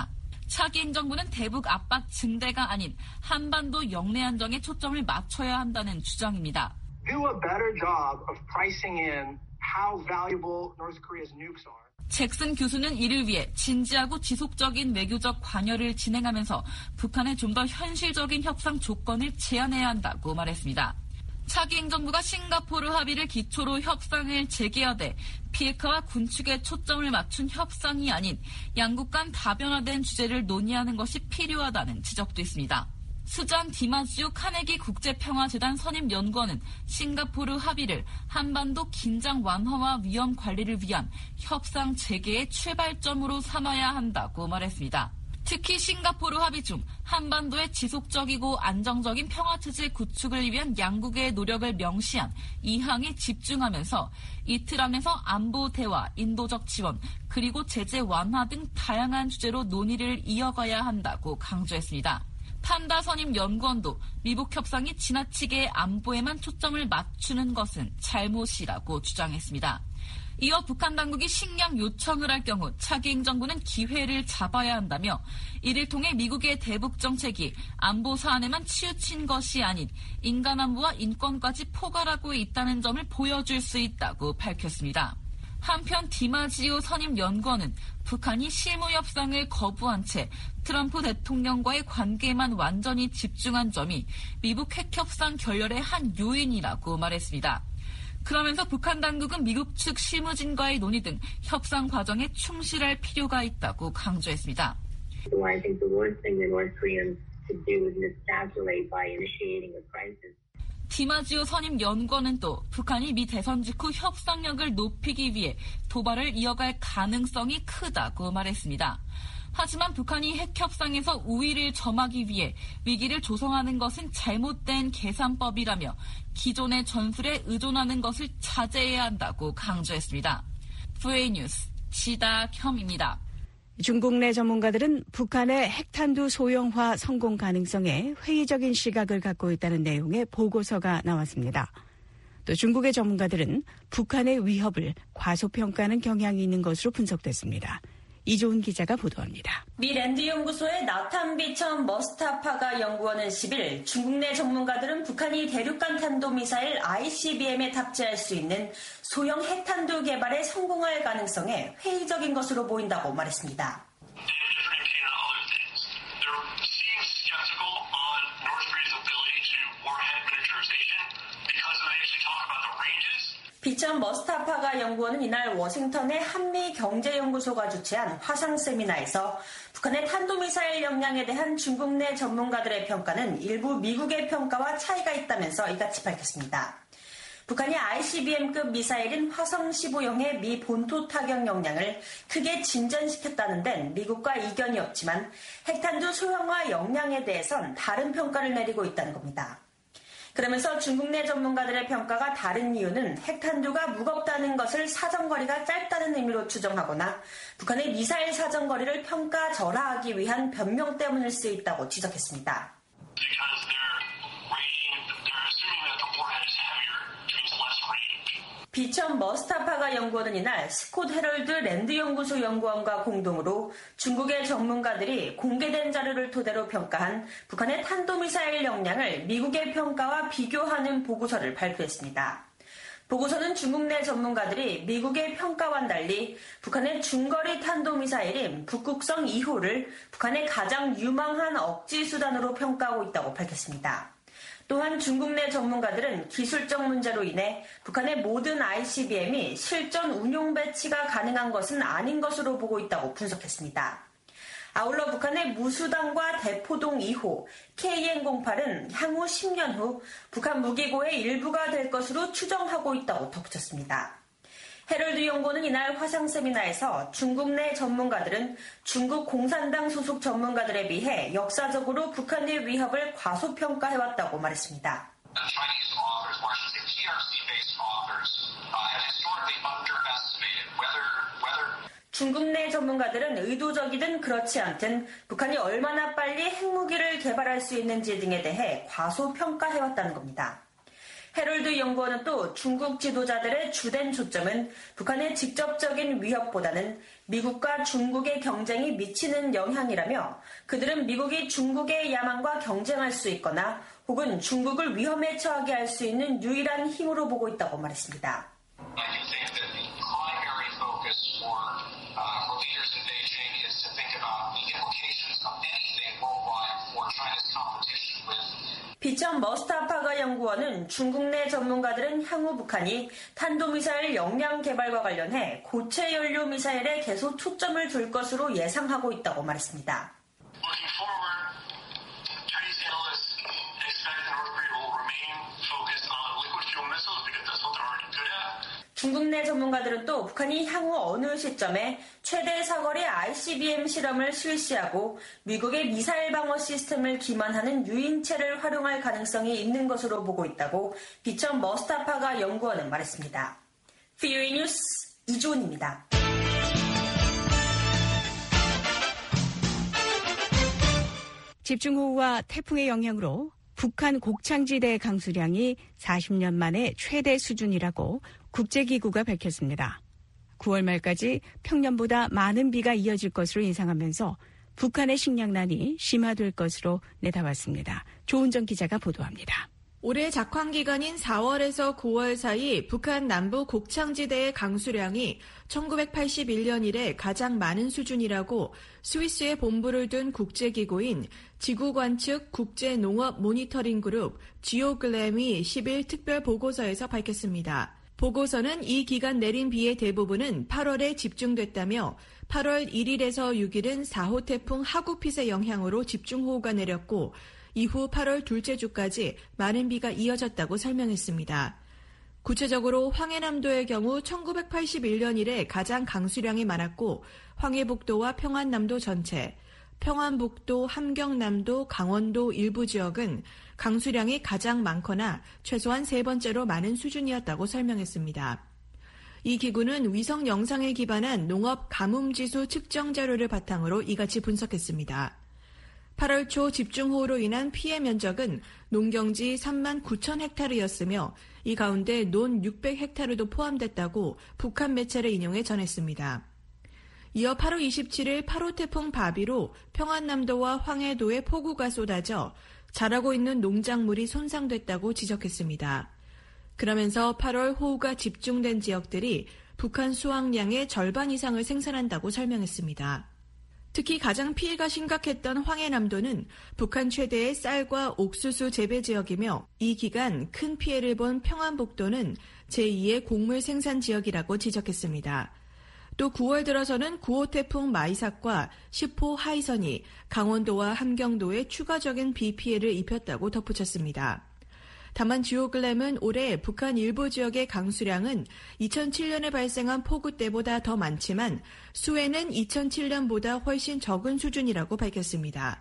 차기 행정부는 대북 압박 증대가 아닌 한반도 영내 안정에 초점을 맞춰야 한다는 주장입니다. Do a better job of pricing in how valuable North Korea's nukes are. 잭슨 교수는 이를 위해 진지하고 지속적인 외교적 관여를 진행하면서 북한에 좀 더 현실적인 협상 조건을 제안해야 한다고 말했습니다. 차기 행정부가 싱가포르 합의를 기초로 협상을 재개하되 비핵화와 군축에 초점을 맞춘 협상이 아닌 양국 간 다변화된 주제를 논의하는 것이 필요하다는 지적도 있습니다. 수잔 디마지오 카네기 국제평화재단 선임연구원은 싱가포르 합의를 한반도 긴장 완화와 위험 관리를 위한 협상 재개의 출발점으로 삼아야 한다고 말했습니다. 특히 싱가포르 합의 중 한반도의 지속적이고 안정적인 평화체제 구축을 위한 양국의 노력을 명시한 이 항에 집중하면서 이틀 안에서 안보 대화, 인도적 지원, 그리고 제재 완화 등 다양한 주제로 논의를 이어가야 한다고 강조했습니다. 판다 선임 연구원도 미북 협상이 지나치게 안보에만 초점을 맞추는 것은 잘못이라고 주장했습니다. 이어 북한 당국이 식량 요청을 할 경우 차기 행정부는 기회를 잡아야 한다며 이를 통해 미국의 대북 정책이 안보 사안에만 치우친 것이 아닌 인간 안보와 인권까지 포괄하고 있다는 점을 보여줄 수 있다고 밝혔습니다. 한편 디마지오 선임 연구원은 북한이 실무 협상을 거부한 채 트럼프 대통령과의 관계에만 완전히 집중한 점이 미북 핵 협상 결렬의 한 요인이라고 말했습니다. 그러면서 북한 당국은 미국 측 실무진과의 논의 등 협상 과정에 충실할 필요가 있다고 강조했습니다. 디마지오 선임 연구원은 또 북한이 미 대선 직후 협상력을 높이기 위해 도발을 이어갈 가능성이 크다고 말했습니다. 하지만 북한이 핵협상에서 우위를 점하기 위해 위기를 조성하는 것은 잘못된 계산법이라며 기존의 전술에 의존하는 것을 자제해야 한다고 강조했습니다. VA 뉴스 지다혐입니다. 중국 내 전문가들은 북한의 핵탄두 소형화 성공 가능성에 회의적인 시각을 갖고 있다는 내용의 보고서가 나왔습니다. 또 중국의 전문가들은 북한의 위협을 과소평가하는 경향이 있는 것으로 분석됐습니다. 이조은 기자가 보도합니다. 미 랜드 연구소의 나탄 비천 머스타파가 연구원은 10일 중국 내 전문가들은 북한이 대륙간 탄도미사일 ICBM에 탑재할 수 있는 소형 핵탄두 개발에 성공할 가능성에 회의적인 것으로 보인다고 말했습니다. 비천 머스타파가 연구원은 이날 워싱턴의 한미경제연구소가 주최한 화상 세미나에서 북한의 탄도미사일 역량에 대한 중국 내 전문가들의 평가는 일부 미국의 평가와 차이가 있다면서 이같이 밝혔습니다. 북한이 ICBM급 미사일인 화성 15형의 미 본토 타격 역량을 크게 진전시켰다는 데는 미국과 이견이 없지만 핵탄두 소형화 역량에 대해선 다른 평가를 내리고 있다는 겁니다. 그러면서 중국 내 전문가들의 평가가 다른 이유는 핵탄두가 무겁다는 것을 사정거리가 짧다는 의미로 추정하거나 북한의 미사일 사정거리를 평가절하하기 위한 변명 때문일 수 있다고 지적했습니다. 비천 머스타파가 연구원은 이날 스콧 헤럴드 랜드 연구소 연구원과 공동으로 중국의 전문가들이 공개된 자료를 토대로 평가한 북한의 탄도미사일 역량을 미국의 평가와 비교하는 보고서를 발표했습니다. 보고서는 중국 내 전문가들이 미국의 평가와는 달리 북한의 중거리 탄도미사일인 북극성 2호를 북한의 가장 유망한 억지 수단으로 평가하고 있다고 밝혔습니다. 또한 중국 내 전문가들은 기술적 문제로 인해 북한의 모든 ICBM이 실전 운용 배치가 가능한 것은 아닌 것으로 보고 있다고 분석했습니다. 아울러 북한의 무수단과 대포동 2호, KN-08은 향후 10년 후 북한 무기고의 일부가 될 것으로 추정하고 있다고 덧붙였습니다. 헤럴드 연구원은 이날 화상 세미나에서 중국 내 전문가들은 중국 공산당 소속 전문가들에 비해 역사적으로 북한의 위협을 과소평가해왔다고 말했습니다. 중국 내 전문가들은 의도적이든 그렇지 않든 북한이 얼마나 빨리 핵무기를 개발할 수 있는지 등에 대해 과소평가해왔다는 겁니다. 헤럴드 연구원은 또 중국 지도자들의 주된 초점은 북한의 직접적인 위협보다는 미국과 중국의 경쟁이 미치는 영향이라며 그들은 미국이 중국의 야망과 경쟁할 수 있거나 혹은 중국을 위험에 처하게 할 수 있는 유일한 힘으로 보고 있다고 말했습니다. 비천 머스타파가 연구원은 중국 내 전문가들은 향후 북한이 탄도미사일 역량 개발과 관련해 고체 연료 미사일에 계속 초점을 둘 것으로 예상하고 있다고 말했습니다. 중국 내 전문가들은 또 북한이 향후 어느 시점에 최대 사거리 ICBM 실험을 실시하고 미국의 미사일 방어 시스템을 기반하는 유인체를 활용할 가능성이 있는 것으로 보고 있다고 비천 머스타파가 연구원은 말했습니다. VOA 뉴스 이주은입니다. 집중호우와 태풍의 영향으로 북한 곡창지대 강수량이 40년 만에 최대 수준이라고 국제기구가 밝혔습니다. 9월 말까지 평년보다 많은 비가 이어질 것으로 예상하면서 북한의 식량난이 심화될 것으로 내다봤습니다. 조은정 기자가 보도합니다. 올해 작황기간인 4월에서 9월 사이 북한 남부 곡창지대의 강수량이 1981년 이래 가장 많은 수준이라고 스위스에 본부를 둔 국제기구인 지구관측 국제농업 모니터링 그룹 지오글램이 10일 특별 보고서에서 밝혔습니다. 보고서는 이 기간 내린 비의 대부분은 8월에 집중됐다며 8월 1일에서 6일은 4호 태풍 하구핏의 영향으로 집중호우가 내렸고 이후 8월 둘째 주까지 많은 비가 이어졌다고 설명했습니다. 구체적으로 황해남도의 경우 1981년 이래 가장 강수량이 많았고 황해북도와 평안남도 전체, 평안북도, 함경남도, 강원도 일부 지역은 강수량이 가장 많거나 최소한 세 번째로 많은 수준이었다고 설명했습니다. 이 기구는 위성 영상에 기반한 농업 가뭄지수 측정 자료를 바탕으로 이같이 분석했습니다. 8월 초 집중호우로 인한 피해 면적은 농경지 3만 9천 헥타르였으며 이 가운데 논 600헥타르도 포함됐다고 북한 매체를 인용해 전했습니다. 이어 8월 27일 8호 태풍 바비로 평안남도와 황해도에 폭우가 쏟아져 자라고 있는 농작물이 손상됐다고 지적했습니다. 그러면서 8월 호우가 집중된 지역들이 북한 수확량의 절반 이상을 생산한다고 설명했습니다. 특히 가장 피해가 심각했던 황해남도는 북한 최대의 쌀과 옥수수 재배 지역이며 이 기간 큰 피해를 본 평안북도는 제2의 곡물 생산 지역이라고 지적했습니다. 또 9월 들어서는 9호 태풍 마이삭과 10호 하이선이 강원도와 함경도에 추가적인 비 피해를 입혔다고 덧붙였습니다. 다만 지오글램은 올해 북한 일부 지역의 강수량은 2007년에 발생한 폭우 때보다 더 많지만 수해는 2007년보다 훨씬 적은 수준이라고 밝혔습니다.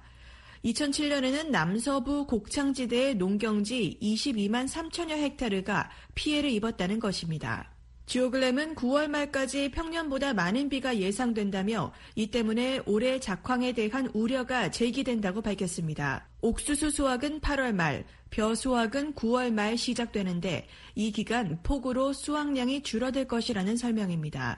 2007년에는 남서부 곡창지대의 농경지 22만 3천여 헥타르가 피해를 입었다는 것입니다. 지오글램은 9월 말까지 평년보다 많은 비가 예상된다며 이 때문에 올해 작황에 대한 우려가 제기된다고 밝혔습니다. 옥수수 수확은 8월 말, 벼 수확은 9월 말 시작되는데 이 기간 폭우로 수확량이 줄어들 것이라는 설명입니다.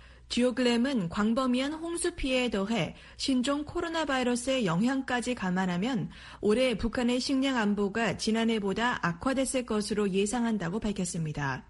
지오글램은 광범위한 홍수 피해에 더해 신종 코로나 바이러스의 영향까지 감안하면 올해 북한의 식량 안보가 지난해보다 악화됐을 것으로 예상한다고 밝혔습니다.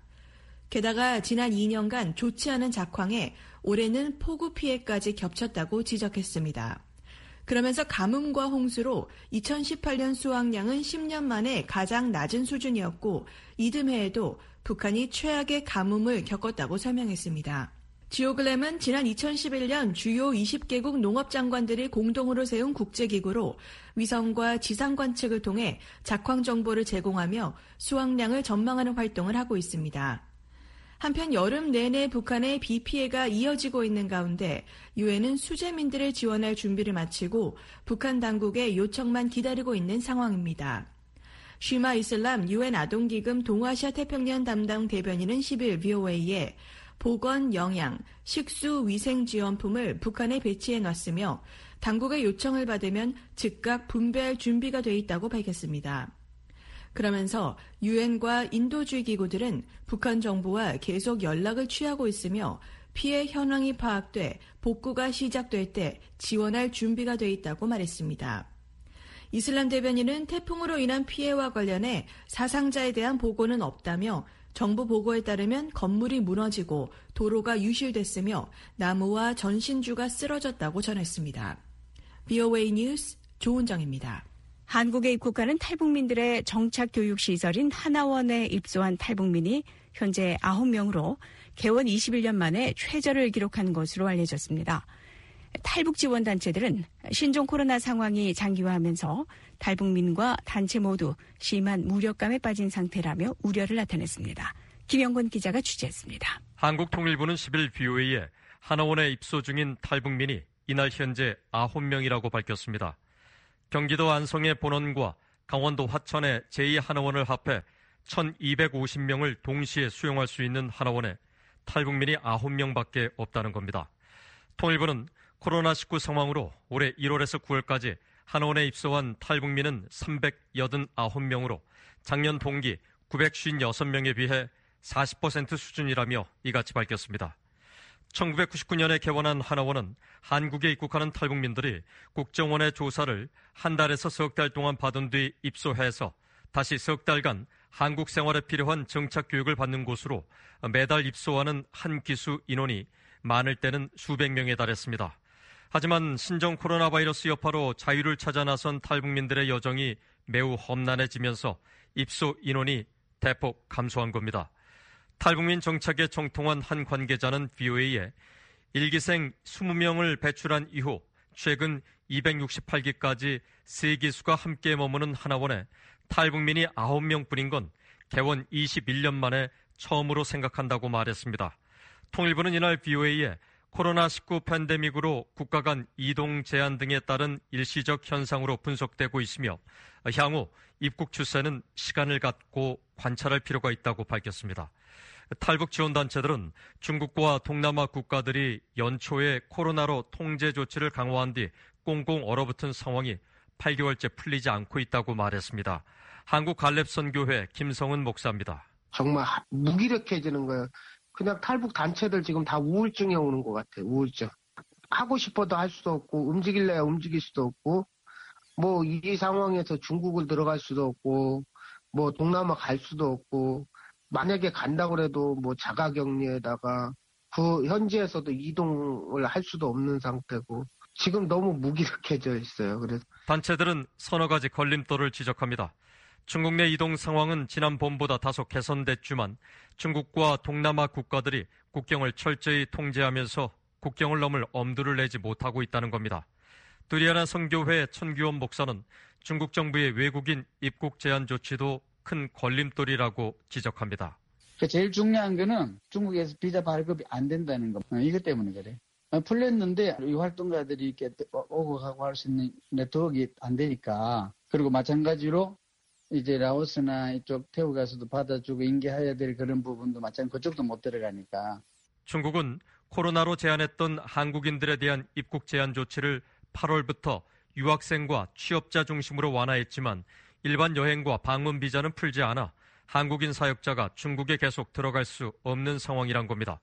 게다가 지난 2년간 좋지 않은 작황에 올해는 폭우 피해까지 겹쳤다고 지적했습니다. 그러면서 가뭄과 홍수로 2018년 수확량은 10년 만에 가장 낮은 수준이었고 이듬해에도 북한이 최악의 가뭄을 겪었다고 설명했습니다. 지오글램은 지난 2011년 주요 20개국 농업장관들이 공동으로 세운 국제기구로 위성과 지상 관측을 통해 작황 정보를 제공하며 수확량을 전망하는 활동을 하고 있습니다. 한편 여름 내내 북한의 비 피해가 이어지고 있는 가운데 유엔은 수재민들을 지원할 준비를 마치고 북한 당국의 요청만 기다리고 있는 상황입니다. 쉬마 이슬람 유엔 아동기금 동아시아 태평양 담당 대변인은 10일 VOA에 보건, 영양, 식수, 위생 지원품을 북한에 배치해 놨으며 당국의 요청을 받으면 즉각 분배할 준비가 돼 있다고 밝혔습니다. 그러면서 유엔과 인도주의 기구들은 북한 정부와 계속 연락을 취하고 있으며 피해 현황이 파악돼 복구가 시작될 때 지원할 준비가 돼 있다고 말했습니다. 이슬람 대변인은 태풍으로 인한 피해와 관련해 사상자에 대한 보고는 없다며 정부 보고에 따르면 건물이 무너지고 도로가 유실됐으며 나무와 전신주가 쓰러졌다고 전했습니다. VOA 뉴스 조은정입니다. 한국에 입국하는 탈북민들의 정착교육시설인 하나원에 입소한 탈북민이 현재 9명으로 개원 21년 만에 최저를 기록한 것으로 알려졌습니다. 탈북지원단체들은 신종 코로나 상황이 장기화하면서 탈북민과 단체 모두 심한 무력감에 빠진 상태라며 우려를 나타냈습니다. 김영권 기자가 취재했습니다. 한국통일부는 10일 VOA에 하나원에 입소 중인 탈북민이 이날 현재 9명이라고 밝혔습니다. 경기도 안성의 본원과 강원도 화천의 제2하나원을 합해 1,250명을 동시에 수용할 수 있는 하나원에 탈북민이 9명밖에 없다는 겁니다. 통일부는 코로나19 상황으로 올해 1월에서 9월까지 하나원에 입소한 탈북민은 389명으로 작년 동기 956명에 비해 40% 수준이라며 이같이 밝혔습니다. 1999년에 개원한 하나원은 한국에 입국하는 탈북민들이 국정원의 조사를 한 달에서 석 달 동안 받은 뒤 입소해서 다시 석 달간 한국 생활에 필요한 정착 교육을 받는 곳으로 매달 입소하는 한 기수 인원이 많을 때는 수백 명에 달했습니다. 하지만 신종 코로나 바이러스 여파로 자유를 찾아 나선 탈북민들의 여정이 매우 험난해지면서 입소 인원이 대폭 감소한 겁니다. 탈북민 정착에 정통한 한 관계자는 VOA에 일기생 20명을 배출한 이후 최근 268기까지 세 기수가 함께 머무는 하나원에 탈북민이 9명뿐인 건 개원 21년 만에 처음으로 생각한다고 말했습니다. 통일부는 이날 VOA에 코로나19 팬데믹으로 국가 간 이동 제한 등에 따른 일시적 현상으로 분석되고 있으며 향후 입국 추세는 시간을 갖고 관찰할 필요가 있다고 밝혔습니다. 탈북 지원단체들은 중국과 동남아 국가들이 연초에 코로나로 통제 조치를 강화한 뒤 꽁꽁 얼어붙은 상황이 8개월째 풀리지 않고 있다고 말했습니다. 한국갈렙선교회 김성은 목사입니다. 정말 무기력해지는 거예요. 그냥 탈북 단체들 지금 다 우울증에 오는 것 같아요. 우울증. 하고 싶어도 할 수도 없고 움직일래야 움직일 수도 없고 뭐 이 상황에서 중국을 들어갈 수도 없고 뭐 동남아 갈 수도 없고 만약에 간다고 해도 뭐 자가격리에다가 그 현지에서도 이동을 할 수도 없는 상태고 지금 너무 무기력해져 있어요. 그래서 단체들은 서너 가지 걸림돌을 지적합니다. 중국 내 이동 상황은 지난 봄보다 다소 개선됐지만 중국과 동남아 국가들이 국경을 철저히 통제하면서 국경을 넘을 엄두를 내지 못하고 있다는 겁니다. 두리아나 선교회 천규원 목사는 중국 정부의 외국인 입국 제한 조치도 큰 걸림돌이라고 지적합니다. 제일 중요한 거는 중국에서 비자 발급이 안 된다는 거. 이것 때문에 그래. 풀렸는데 이 활동가들이 이렇게 오고 가고 할 수 있는 네트워크가 안 되니까. 그리고 마찬가지로 이제 라오스나 이쪽 태국 가서도 받아주고 인계해야 될 그런 부분도 마찬가지로 그쪽도 못 들어가니까. 중국은 코로나로 제한했던 한국인들에 대한 입국 제한 조치를 8월부터 유학생과 취업자 중심으로 완화했지만 일반 여행과 방문 비자는 풀지 않아 한국인 사역자가 중국에 계속 들어갈 수 없는 상황이란 겁니다.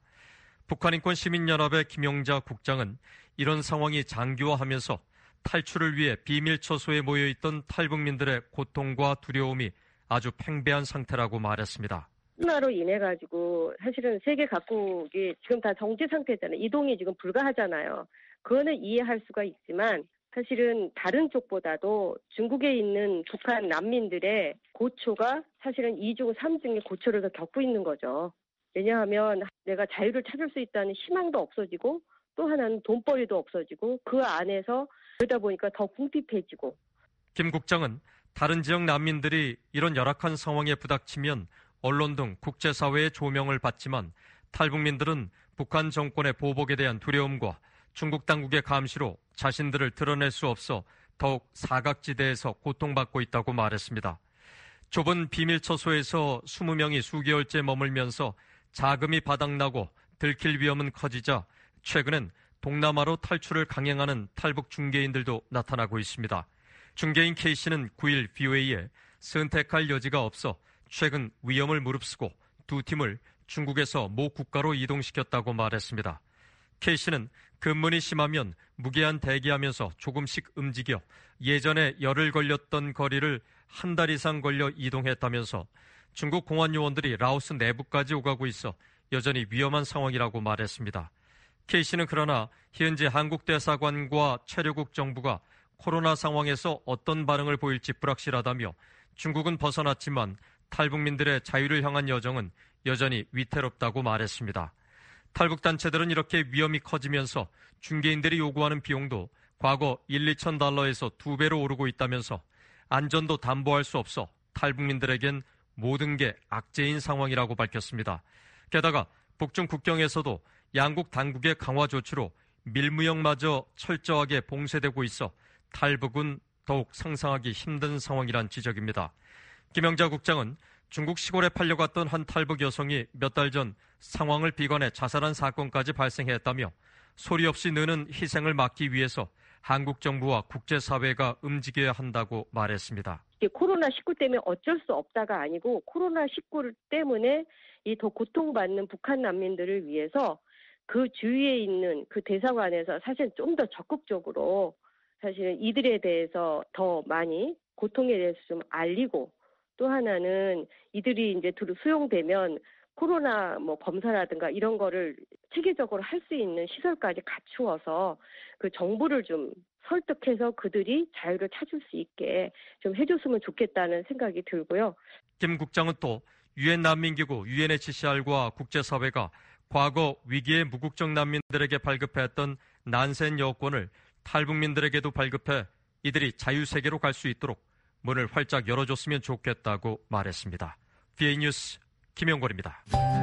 북한인권시민연합의 김용자 국장은 이런 상황이 장기화하면서 탈출을 위해 비밀 처소에 모여있던 탈북민들의 고통과 두려움이 아주 팽배한 상태라고 말했습니다. 코로나로 인해 가지고 사실은 세계 각국이 지금 다 정지 상태잖아요. 이동이 지금 불가하잖아요. 그거는 이해할 수가 있지만 사실은 다른 쪽보다도 중국에 있는 북한 난민들의 고초가 사실은 2중, 3중의 고초를 더 겪고 있는 거죠. 왜냐하면 내가 자유를 찾을 수 있다는 희망도 없어지고 또 하나는 돈벌이도 없어지고 그 안에서 그러다 보니까 더 궁핍해지고. 김 국장은 다른 지역 난민들이 이런 열악한 상황에 부닥치면 언론 등 국제사회의 조명을 받지만 탈북민들은 북한 정권의 보복에 대한 두려움과 중국 당국의 감시로 자신들을 드러낼 수 없어 더욱 사각지대에서 고통받고 있다고 말했습니다. 좁은 비밀 처소에서 20명이 수개월째 머물면서 자금이 바닥나고 들킬 위험은 커지자 최근엔 동남아로 탈출을 강행하는 탈북 중개인들도 나타나고 있습니다. 중개인 K씨는 9일 VOA에 선택할 여지가 없어 최근 위험을 무릅쓰고 두 팀을 중국에서 모 국가로 이동시켰다고 말했습니다. K씨는 근문이 심하면 무기한 대기하면서 조금씩 움직여 예전에 열흘 걸렸던 거리를 한 달 이상 걸려 이동했다면서 중국 공안 요원들이 라오스 내부까지 오가고 있어 여전히 위험한 상황이라고 말했습니다. K씨는 그러나 현재 한국 대사관과 최료국 정부가 코로나 상황에서 어떤 반응을 보일지 불확실하다며 중국은 벗어났지만 탈북민들의 자유를 향한 여정은 여전히 위태롭다고 말했습니다. 탈북단체들은 이렇게 위험이 커지면서 중개인들이 요구하는 비용도 과거 1~2천 달러에서 2배로 오르고 있다면서 안전도 담보할 수 없어 탈북민들에겐 모든 게 악재인 상황이라고 밝혔습니다. 게다가 북중 국경에서도 양국 당국의 강화 조치로 밀무역마저 철저하게 봉쇄되고 있어 탈북은 더욱 상상하기 힘든 상황이란 지적입니다. 김영자 국장은 중국 시골에 팔려갔던 한 탈북 여성이 몇 달 전 상황을 비관해 자살한 사건까지 발생했다며 소리 없이 느는 희생을 막기 위해서 한국 정부와 국제사회가 움직여야 한다고 말했습니다. 코로나19 때문에 어쩔 수 없다가 아니고 코로나19 때문에 이 더 고통받는 북한 난민들을 위해서 그 주위에 있는 그 대사관에서 사실 좀 더 적극적으로 사실은 이들에 대해서 더 많이 고통에 대해서 좀 알리고 또 하나는 이들이 이제 수용되면 코로나 검사라든가 이런 거를 체계적으로 할 수 있는 시설까지 갖추어서 그 정부를 좀 설득해서 그들이 자유를 찾을 수 있게 좀 해줬으면 좋겠다는 생각이 들고요. 김 국장은 또 유엔 난민기구 UNHCR과 국제사회가 과거 위기의 무국적 난민들에게 발급했던 난센 여권을 탈북민들에게도 발급해 이들이 자유세계로 갈 수 있도록 문을 활짝 열어줬으면 좋겠다고 말했습니다. VA 뉴스 김영걸입니다.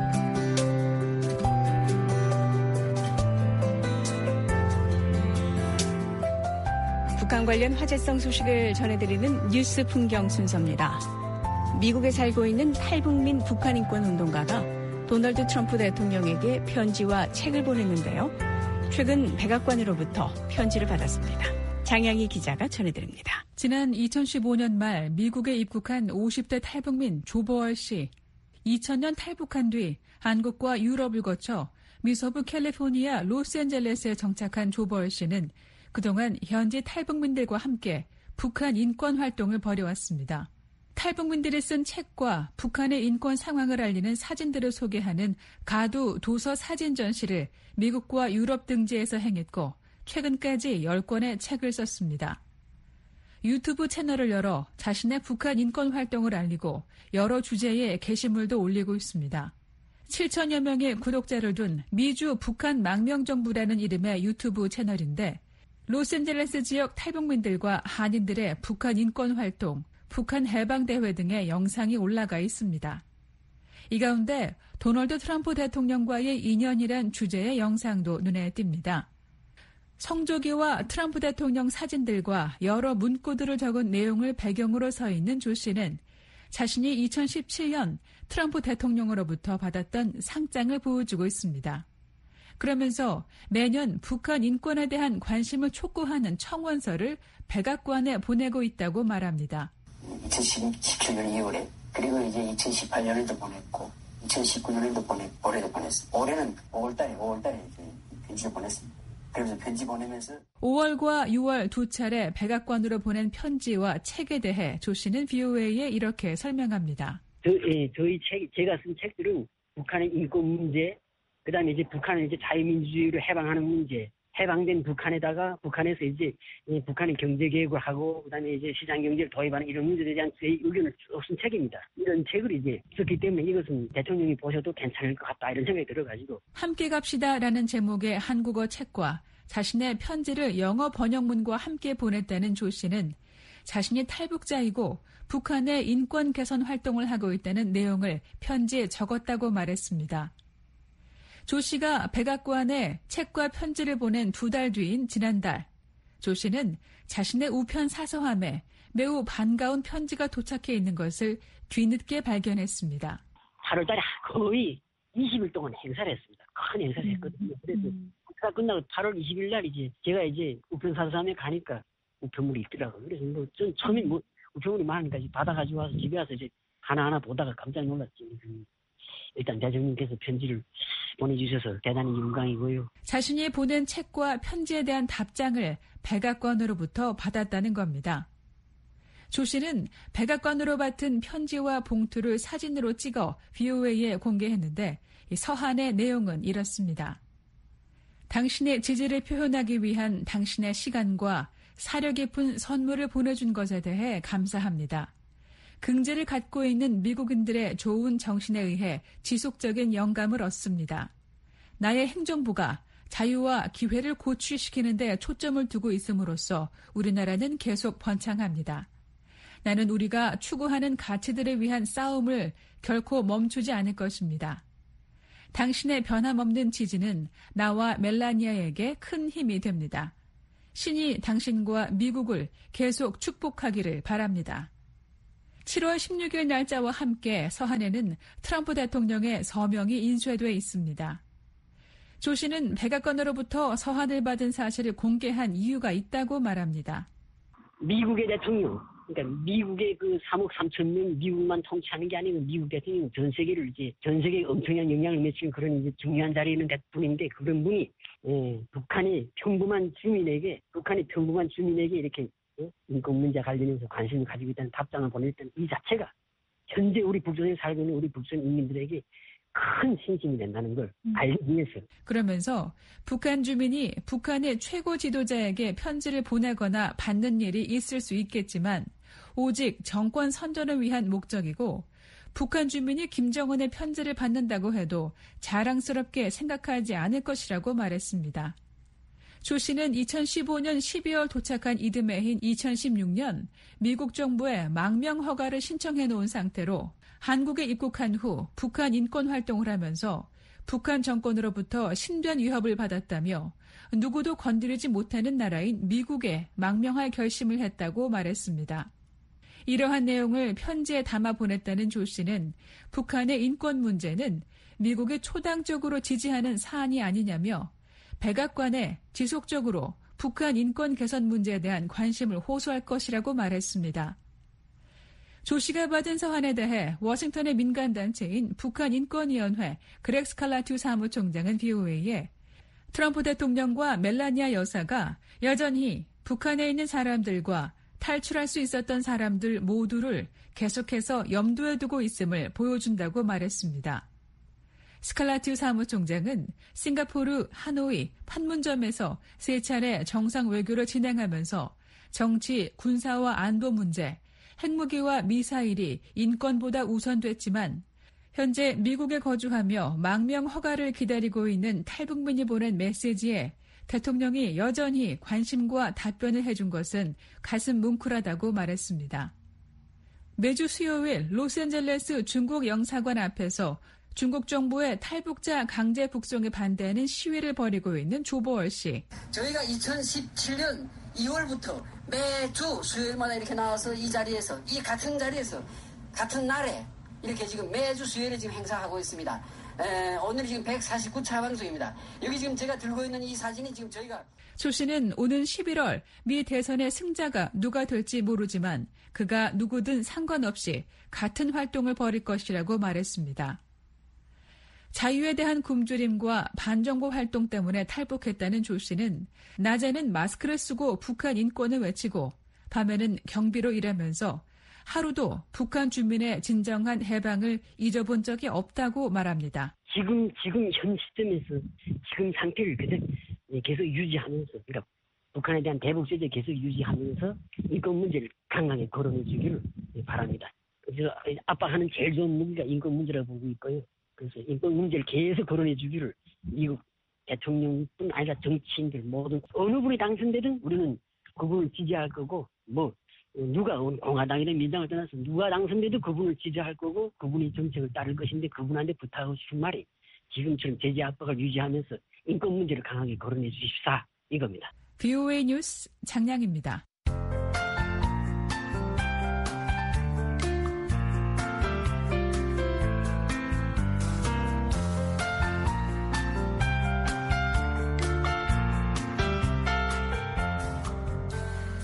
북한 관련 화제성 소식을 전해드리는 뉴스 풍경 순서입니다. 미국에 살고 있는 탈북민 북한 인권 운동가가 도널드 트럼프 대통령에게 편지와 책을 보냈는데요. 최근 백악관으로부터 편지를 받았습니다. 장양희 기자가 전해드립니다. 지난 2015년 말 미국에 입국한 50대 탈북민 조버얼 씨. 2000년 탈북한 뒤 한국과 유럽을 거쳐 미서부 캘리포니아 로스앤젤레스에 정착한 조버얼 씨는 그동안 현지 탈북민들과 함께 북한 인권 활동을 벌여왔습니다. 탈북민들이 쓴 책과 북한의 인권 상황을 알리는 사진들을 소개하는 가두 도서 사진 전시를 미국과 유럽 등지에서 행했고 최근까지 10권의 책을 썼습니다. 유튜브 채널을 열어 자신의 북한 인권 활동을 알리고 여러 주제의 게시물도 올리고 있습니다. 7천여 명의 구독자를 둔 미주 북한 망명정부라는 이름의 유튜브 채널인데 로스앤젤레스 지역 탈북민들과 한인들의 북한 인권 활동, 북한 해방대회 등의 영상이 올라가 있습니다. 이 가운데 도널드 트럼프 대통령과의 인연이란 주제의 영상도 눈에 띕니다. 성조기와 트럼프 대통령 사진들과 여러 문구들을 적은 내용을 배경으로 서 있는 조 씨는 자신이 2017년 트럼프 대통령으로부터 받았던 상장을 보여주고 있습니다. 그러면서 매년 북한 인권에 대한 관심을 촉구하는 청원서를 백악관에 보내고 있다고 말합니다. 2017년 2월에 그리고 이제 2018년에도 보냈고 2019년에도 올해도 보냈습니다. 올해는 5월달에 편지를 보냈습니다. 그래서 편지 보내면서 5월과 6월 두 차례 백악관으로 보낸 편지와 책에 대해 조 씨는 VOA에 이렇게 설명합니다. 제가 쓴 책들은 북한의 인권 문제, 그다음에 이제 북한을 이제 자유민주주의로 해방하는 문제, 해방된 북한에서 이제 북한의 경제 개혁을 하고 그다음에 이제 시장 경제를 도입하는 이런 문제에 대한 제 의견을 쓴 책입니다. 이런 책을 이제 썼기 때문에 이것은 대통령이 보셔도 괜찮을 것 같다 이런 생각이 들어가지고 함께 갑시다라는 제목의 한국어 책과 자신의 편지를 영어 번역문과 함께 보냈다는 조 씨는 자신이 탈북자이고 북한의 인권 개선 활동을 하고 있다는 내용을 편지에 적었다고 말했습니다. 조 씨가 백악관에 책과 편지를 보낸 2달 뒤인 지난달, 조 씨는 자신의 우편 사서함에 매우 반가운 편지가 도착해 있는 것을 뒤늦게 발견했습니다. 8월 달에 거의 20일 동안 행사를 했습니다. 큰 행사를 했거든요. 그래서 행사 끝나고 8월 20일 날 제가 우편 사서함에 가니까 우편물이 있더라고요. 그래서 전 처음에 우편물이 많으니까 받아가지고 와서 집에 와서 이제 하나하나 보다가 깜짝 놀랐지. 일단 대통령께서 편지를 보내주셔서 대단히 영광이고요. 자신이 보낸 책과 편지에 대한 답장을 백악관으로부터 받았다는 겁니다. 조 씨는 백악관으로 받은 편지와 봉투를 사진으로 찍어 VOA에 공개했는데 이 서한의 내용은 이렇습니다. 당신의 지지를 표현하기 위한 당신의 시간과 사려 깊은 선물을 보내준 것에 대해 감사합니다. 긍지를 갖고 있는 미국인들의 좋은 정신에 의해 지속적인 영감을 얻습니다. 나의 행정부가 자유와 기회를 고취시키는 데 초점을 두고 있음으로써 우리나라는 계속 번창합니다. 나는 우리가 추구하는 가치들을 위한 싸움을 결코 멈추지 않을 것입니다. 당신의 변함없는 지지는 나와 멜라니아에게 큰 힘이 됩니다. 신이 당신과 미국을 계속 축복하기를 바랍니다. 7월 16일 날짜와 함께 서한에는 트럼프 대통령의 서명이 인쇄되어 있습니다. 조 씨는 백악관으로부터 서한을 받은 사실을 공개한 이유가 있다고 말합니다. 미국의 대통령, 그러니까 미국의 그 3억 3천 명 미국만 통치하는 게 아니고 미국 대통령 전 세계에 엄청난 영향을 미치는 그런 이제 중요한 자리에 있는 분인데 그런 분이 북한의 평범한 주민에게 이렇게 인권 문제 관련해서 관심을 가지고 있다는 답장을 보냈던 이 자체가 현재 우리 북조선에 살고 있는 우리 북조선 인민들에게 큰 신심이 된다는 걸 알기 위해서. 그러면서 북한 주민이 북한의 최고 지도자에게 편지를 보내거나 받는 일이 있을 수 있겠지만 오직 정권 선전을 위한 목적이고 북한 주민이 김정은의 편지를 받는다고 해도 자랑스럽게 생각하지 않을 것이라고 말했습니다. 조 씨는 2015년 12월 도착한 이듬해인 2016년 미국 정부에 망명 허가를 신청해 놓은 상태로 한국에 입국한 후 북한 인권 활동을 하면서 북한 정권으로부터 심대한 위협을 받았다며 누구도 건드리지 못하는 나라인 미국에 망명할 결심을 했다고 말했습니다. 이러한 내용을 편지에 담아 보냈다는 조 씨는 북한의 인권 문제는 미국이 초당적으로 지지하는 사안이 아니냐며 백악관에 지속적으로 북한 인권 개선 문제에 대한 관심을 호소할 것이라고 말했습니다. 조 씨가 받은 서한에 대해 워싱턴의 민간단체인 북한인권위원회 그렉 스칼라튜 사무총장은 VOA에 트럼프 대통령과 멜라니아 여사가 여전히 북한에 있는 사람들과 탈출할 수 있었던 사람들 모두를 계속해서 염두에 두고 있음을 보여준다고 말했습니다. 스칼라튜 사무총장은 싱가포르, 하노이, 판문점에서 3차례 정상 외교를 진행하면서 정치, 군사와 안보 문제, 핵무기와 미사일이 인권보다 우선됐지만 현재 미국에 거주하며 망명 허가를 기다리고 있는 탈북민이 보낸 메시지에 대통령이 여전히 관심과 답변을 해준 것은 가슴 뭉클하다고 말했습니다. 매주 수요일 로스앤젤레스 중국 영사관 앞에서 중국 정부의 탈북자 강제 북송에 반대하는 시위를 벌이고 있는 조보월 씨. 저희가 2017년 2월부터 매주 수요일마다 이렇게 나와서 이 자리에서 같은 자리에서 같은 날에 이렇게 지금 매주 수요일에 지금 행사하고 있습니다. 오늘 지금 149차 방송입니다. 여기 지금 제가 들고 있는 이 사진이 지금 저희가 조 씨는 오는 11월 미 대선의 승자가 누가 될지 모르지만 그가 누구든 상관없이 같은 활동을 벌일 것이라고 말했습니다. 자유에 대한 굶주림과 반정부 활동 때문에 탈북했다는 조 씨는 낮에는 마스크를 쓰고 북한 인권을 외치고 밤에는 경비로 일하면서 하루도 북한 주민의 진정한 해방을 잊어본 적이 없다고 말합니다. 지금 현 시점에서 지금 상태를 계속 유지하면서 그러니까 북한에 대한 대북 제재 계속 유지하면서 인권 문제를 강하게 거론해주기를 바랍니다. 그래서 압박하는 제일 좋은 무기가 인권 문제라고 보고 있고요. 그래서 인권 문제를 계속 거론해 주기를 미국 대통령뿐 아니라 정치인들 모든 어느 분이 당선되든 우리는 그분을 지지할 거고 누가 공화당이든 민당을 떠나서 누가 당선돼도 그분을 지지할 거고 그분의 정책을 따를 것인데 그분한테 부탁하고 싶은 말이 지금처럼 제재 압박을 유지하면서 인권 문제를 강하게 거론해 주십사 이겁니다. VOA 뉴스 장량입니다.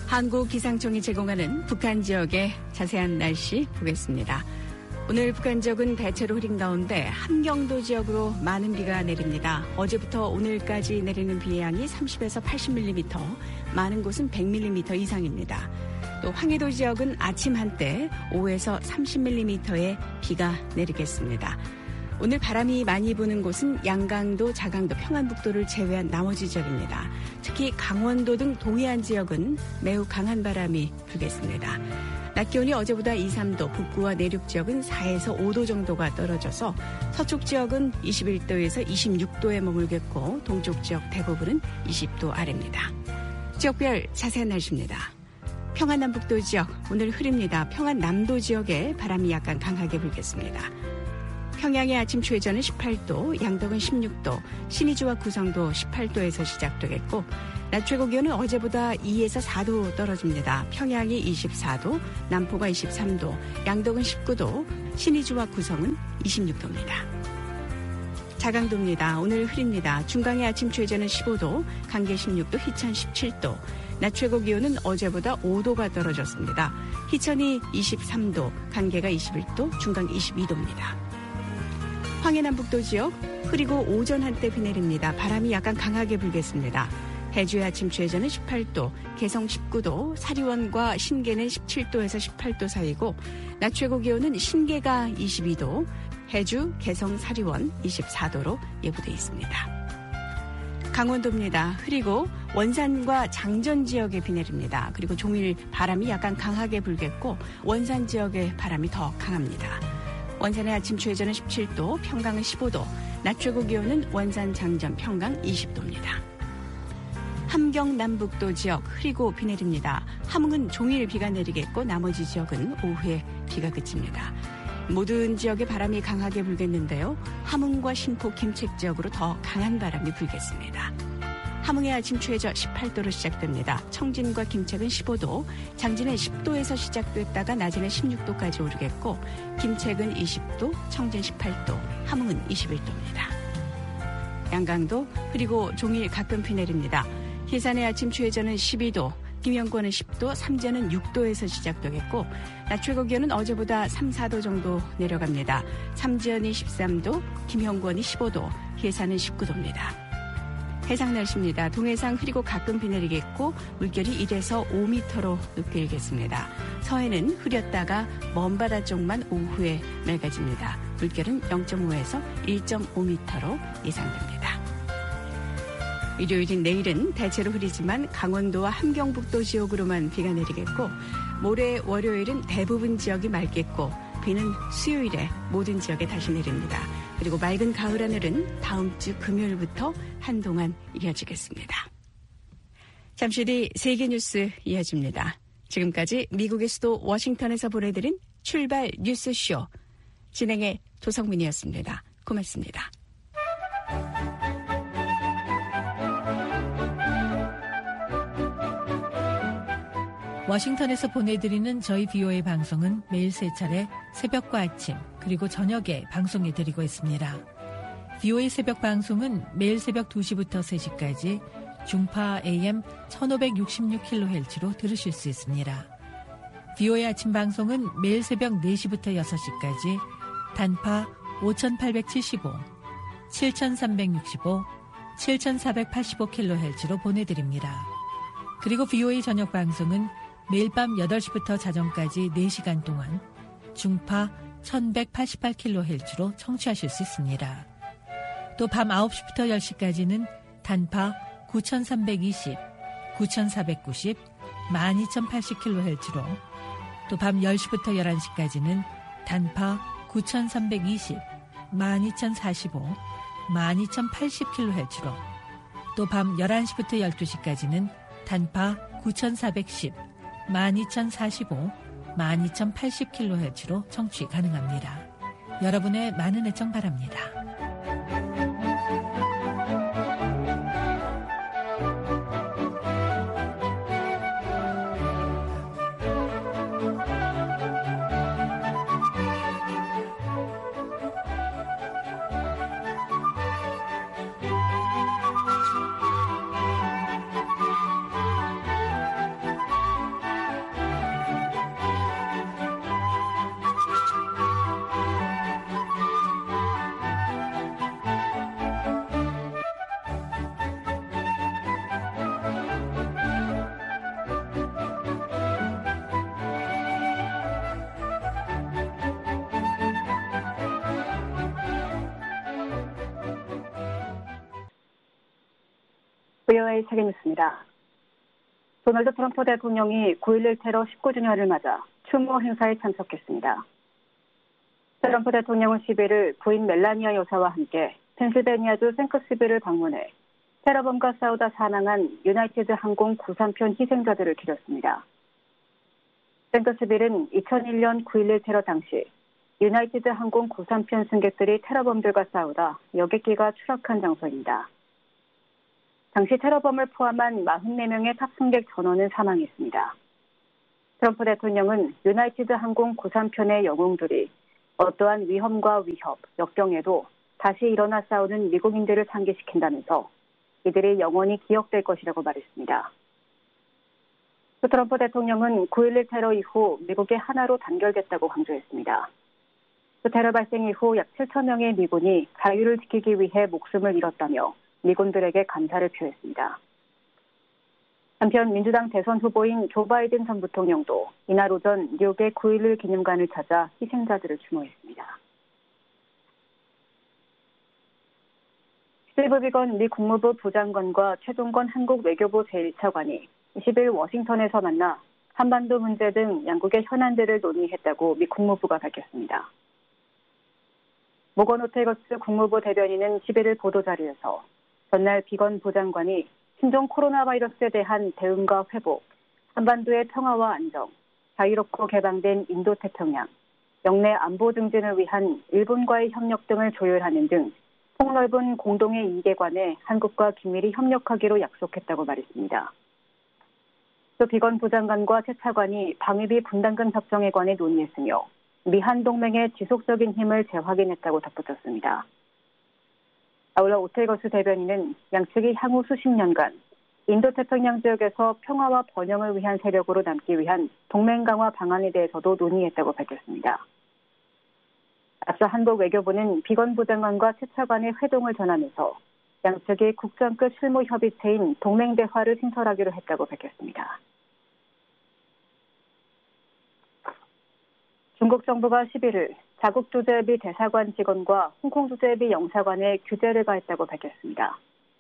한국기상청이 제공하는 북한 지역의 자세한 날씨 보겠습니다. 오늘 북한 지역은 대체로 흐린 가운데 함경도 지역으로 많은 비가 내립니다. 어제부터 오늘까지 내리는 비의 양이 30에서 80mm, 많은 곳은 100mm 이상입니다. 또 황해도 지역은 아침 한때 5에서 30mm의 비가 내리겠습니다. 오늘 바람이 많이 부는 곳은 양강도, 자강도, 평안북도를 제외한 나머지 지역입니다. 특히 강원도 등 동해안 지역은 매우 강한 바람이 불겠습니다. 낮 기온이 어제보다 2, 3도, 북부와 내륙 지역은 4에서 5도 정도가 떨어져서 서쪽 지역은 21도에서 26도에 머물겠고 동쪽 지역 대부분은 20도 아래입니다. 지역별 자세한 날씨입니다. 평안남북도 지역 오늘 흐립니다. 평안남도 지역에 바람이 약간 강하게 불겠습니다. 평양의 아침 최저는 18도, 양덕은 16도, 신의주와 구성도 18도에서 시작되겠고 낮 최고 기온은 어제보다 2에서 4도 떨어집니다. 평양이 24도, 남포가 23도, 양덕은 19도, 신의주와 구성은 26도입니다. 자강도입니다. 오늘 흐립니다. 중강의 아침 최저는 15도, 강계 16도, 희천 17도, 낮 최고 기온은 어제보다 5도가 떨어졌습니다. 희천이 23도, 강계가 21도, 중강 22도입니다. 황해남북도 지역 흐리고 오전 한때 비 내립니다. 바람이 약간 강하게 불겠습니다. 해주의 아침 최저는 18도, 개성 19도, 사리원과 신계는 17도에서 18도 사이고 낮 최고 기온은 신계가 22도, 해주, 개성, 사리원 24도로 예보돼 있습니다. 강원도입니다. 흐리고 원산과 장전 지역에 비 내립니다. 그리고 종일 바람이 약간 강하게 불겠고 원산 지역의 바람이 더 강합니다. 원산의 아침 최저는 17도, 평강은 15도, 낮 최고 기온은 원산, 장전, 평강 20도입니다. 함경 남북도 지역 흐리고 비 내립니다. 함흥은 종일 비가 내리겠고 나머지 지역은 오후에 비가 그칩니다. 모든 지역에 바람이 강하게 불겠는데요. 함흥과 신포, 김책 지역으로 더 강한 바람이 불겠습니다. 함흥의 아침 최저 18도로 시작됩니다. 청진과 김책은 15도, 장진은 10도에서 시작됐다가 낮에는 16도까지 오르겠고 김책은 20도, 청진 18도, 함흥은 21도입니다. 양강도 흐리고 종일 가끔 비 내립니다. 해산의 아침 최저는 12도, 김영권은 10도, 삼재는 6도에서 시작되겠고 낮 최고 기온은 어제보다 3, 4도 정도 내려갑니다. 삼재현이 13도, 김영권이 15도, 해산은 19도입니다. 해상 날씨입니다. 동해상 흐리고 가끔 비 내리겠고 물결이 1에서 5m로 높게 일겠습니다. 서해는 흐렸다가 먼바다 쪽만 오후에 맑아집니다. 물결은 0.5에서 1.5m로 예상됩니다. 일요일인 내일은 대체로 흐리지만 강원도와 함경북도 지역으로만 비가 내리겠고 모레 월요일은 대부분 지역이 맑겠고 비는 수요일에 모든 지역에 다시 내립니다. 그리고 맑은 가을 하늘은 다음 주 금요일부터 한동안 이어지겠습니다. 잠시 뒤 세계뉴스 이어집니다. 지금까지 미국의 수도 워싱턴에서 보내드린 출발 뉴스쇼 진행의 조성민이었습니다. 고맙습니다. 워싱턴에서 보내드리는 저희 VOA 방송은 매일 3차례 새벽과 아침 그리고 저녁에 방송해드리고 있습니다. VOA 새벽 방송은 매일 새벽 2시부터 3시까지 중파 AM 1566kHz로 들으실 수 있습니다. VOA 아침 방송은 매일 새벽 4시부터 6시까지 단파 5875, 7365, 7485kHz로 보내드립니다. 그리고 VOA 저녁 방송은 매일 밤 8시부터 자정까지 4시간 동안 중파 1188kHz로 청취하실 수 있습니다. 또 밤 9시부터 10시까지는 단파 9320, 9490, 12080kHz로 또 밤 10시부터 11시까지는 단파 9320, 12045, 12080kHz로 또 밤 11시부터 12시까지는 단파 9410, 12045, 12080kHz로 청취 가능합니다. 여러분의 많은 애청 바랍니다. VOA 세계뉴스입니다. 도널드 트럼프 대통령이 9.11 테러 19주년을 맞아 추모 행사에 참석했습니다. 트럼프 대통령은 11일 부인 멜라니아 여사와 함께 펜실베니아주 생크스빌을 방문해 테러범과 싸우다 사망한 유나이티드 항공 93편 희생자들을 기렸습니다. 생크스빌은 2001년 9.11 테러 당시 유나이티드 항공 93편 승객들이 테러범들과 싸우다 여객기가 추락한 장소입니다. 당시 테러범을 포함한 44명의 탑승객 전원은 사망했습니다. 트럼프 대통령은 유나이티드 항공 93편의 영웅들이 어떠한 위험과 위협, 역경에도 다시 일어나 싸우는 미국인들을 상기시킨다면서 이들이 영원히 기억될 것이라고 말했습니다. 또 트럼프 대통령은 9.11 테러 이후 미국이 하나로 단결됐다고 강조했습니다. 또 테러 발생 이후 약 7,000명의 미군이 자유를 지키기 위해 목숨을 잃었다며 미군들에게 감사를 표했습니다. 한편 민주당 대선 후보인 조 바이든 전 부통령도 이날 오전 뉴욕의 9.11 기념관을 찾아 희생자들을 추모했습니다. 스티브 비건 미 국무부 부장관과 최종건 한국 외교부 제1차관이 10일 워싱턴에서 만나 한반도 문제 등 양국의 현안들을 논의했다고 미 국무부가 밝혔습니다. 모건 오테거스 국무부 대변인은 11일 보도자료에서 전날 비건 부장관이 신종 코로나 바이러스에 대한 대응과 회복, 한반도의 평화와 안정, 자유롭고 개방된 인도태평양, 영내 안보 증진을 위한 일본과의 협력 등을 조율하는 등 폭넓은 공동의 이익에 관해 한국과 긴밀히 협력하기로 약속했다고 말했습니다. 또 비건 부장관과 최 차관이 방위비 분담금 협정에 관해 논의했으며 미한 동맹의 지속적인 힘을 재확인했다고 덧붙였습니다. 아울러 오테거스 대변인은 양측이 향후 수십 년간 인도태평양 지역에서 평화와 번영을 위한 세력으로 남기 위한 동맹 강화 방안에 대해서도 논의했다고 밝혔습니다. 앞서 한국 외교부는 비건 부장관과 최 차관의 회동을 전하면서 양측이 국정급 실무 협의체인 동맹 대화를 신설하기로 했다고 밝혔습니다. 중국 정부가 11일 자국 주재비 대사관 직원과 홍콩 주재비 영사관에 규제를 가했다고 밝혔습니다.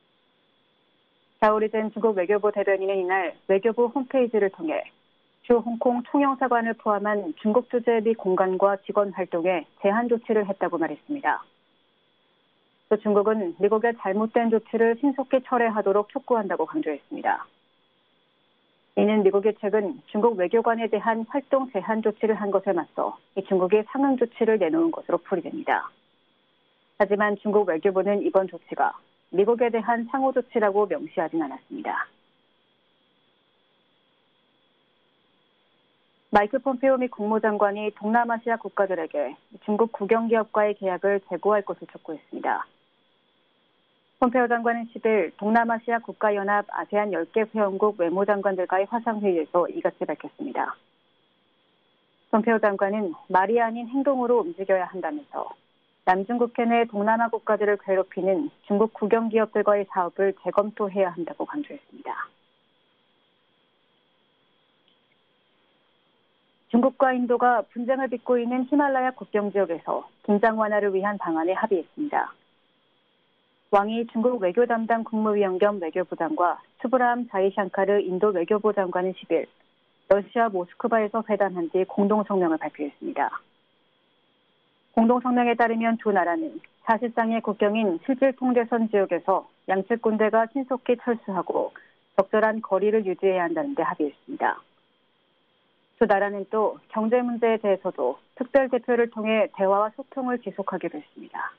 자오리젠 중국 외교부 대변인은 이날 외교부 홈페이지를 통해 주 홍콩 총영사관을 포함한 중국 주재비 공간과 직원 활동에 제한 조치를 했다고 말했습니다. 또 중국은 미국의 잘못된 조치를 신속히 철회하도록 촉구한다고 강조했습니다. 이는 미국이 최근 중국 외교관에 대한 활동 제한 조치를 한 것에 맞서 중국이 상응 조치를 내놓은 것으로 풀이됩니다. 하지만 중국 외교부는 이번 조치가 미국에 대한 상호 조치라고 명시하진 않았습니다. 마이크 폼페오 미 국무장관이 동남아시아 국가들에게 중국 국영기업과의 계약을 재고할 것을 촉구했습니다. 폼페오 장관은 10일 동남아시아 국가연합 아세안 10개 회원국 외무장관들과의 화상회의에서 이같이 밝혔습니다. 폼페오 장관은 말이 아닌 행동으로 움직여야 한다면서 남중국해 내 동남아 국가들을 괴롭히는 중국 국영기업들과의 사업을 재검토해야 한다고 강조했습니다. 중국과 인도가 분쟁을 빚고 있는 히말라야 국경 지역에서 긴장 완화를 위한 방안에 합의했습니다. 왕이 중국 외교 담당 국무위원 겸 외교부장과 수브라함 자이샹카르 인도 외교부 장관은 10일 러시아 모스크바에서 회담한 뒤 공동성명을 발표했습니다. 공동성명에 따르면 두 나라는 사실상의 국경인 실질 통제선 지역에서 양측 군대가 신속히 철수하고 적절한 거리를 유지해야 한다는 데 합의했습니다. 두 나라는 또 경제 문제에 대해서도 특별 대표를 통해 대화와 소통을 지속하기로 했습니다.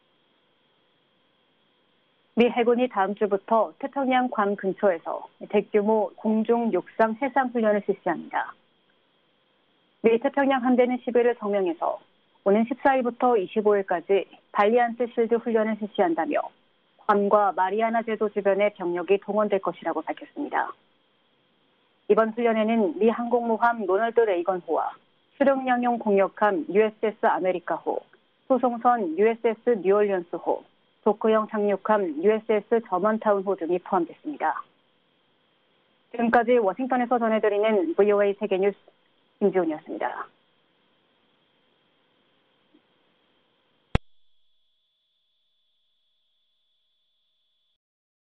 미 해군이 다음 주부터 태평양 괌 근처에서 대규모 공중, 육상, 해상 훈련을 실시합니다. 미 태평양 함대는 11일 성명에서 오는 14일부터 25일까지 발리안트 실드 훈련을 실시한다며 괌과 마리아나 제도 주변의 병력이 동원될 것이라고 밝혔습니다. 이번 훈련에는 미 항공모함 로널드 레이건호와 수령량용 공격함 USS 아메리카호, 수송선 USS 뉴올리언스호, 도크형 착륙함 USS 저먼타운호 등이 포함됐습니다. 지금까지 워싱턴에서 전해드리는 VOA 세계뉴스 김지훈이었습니다.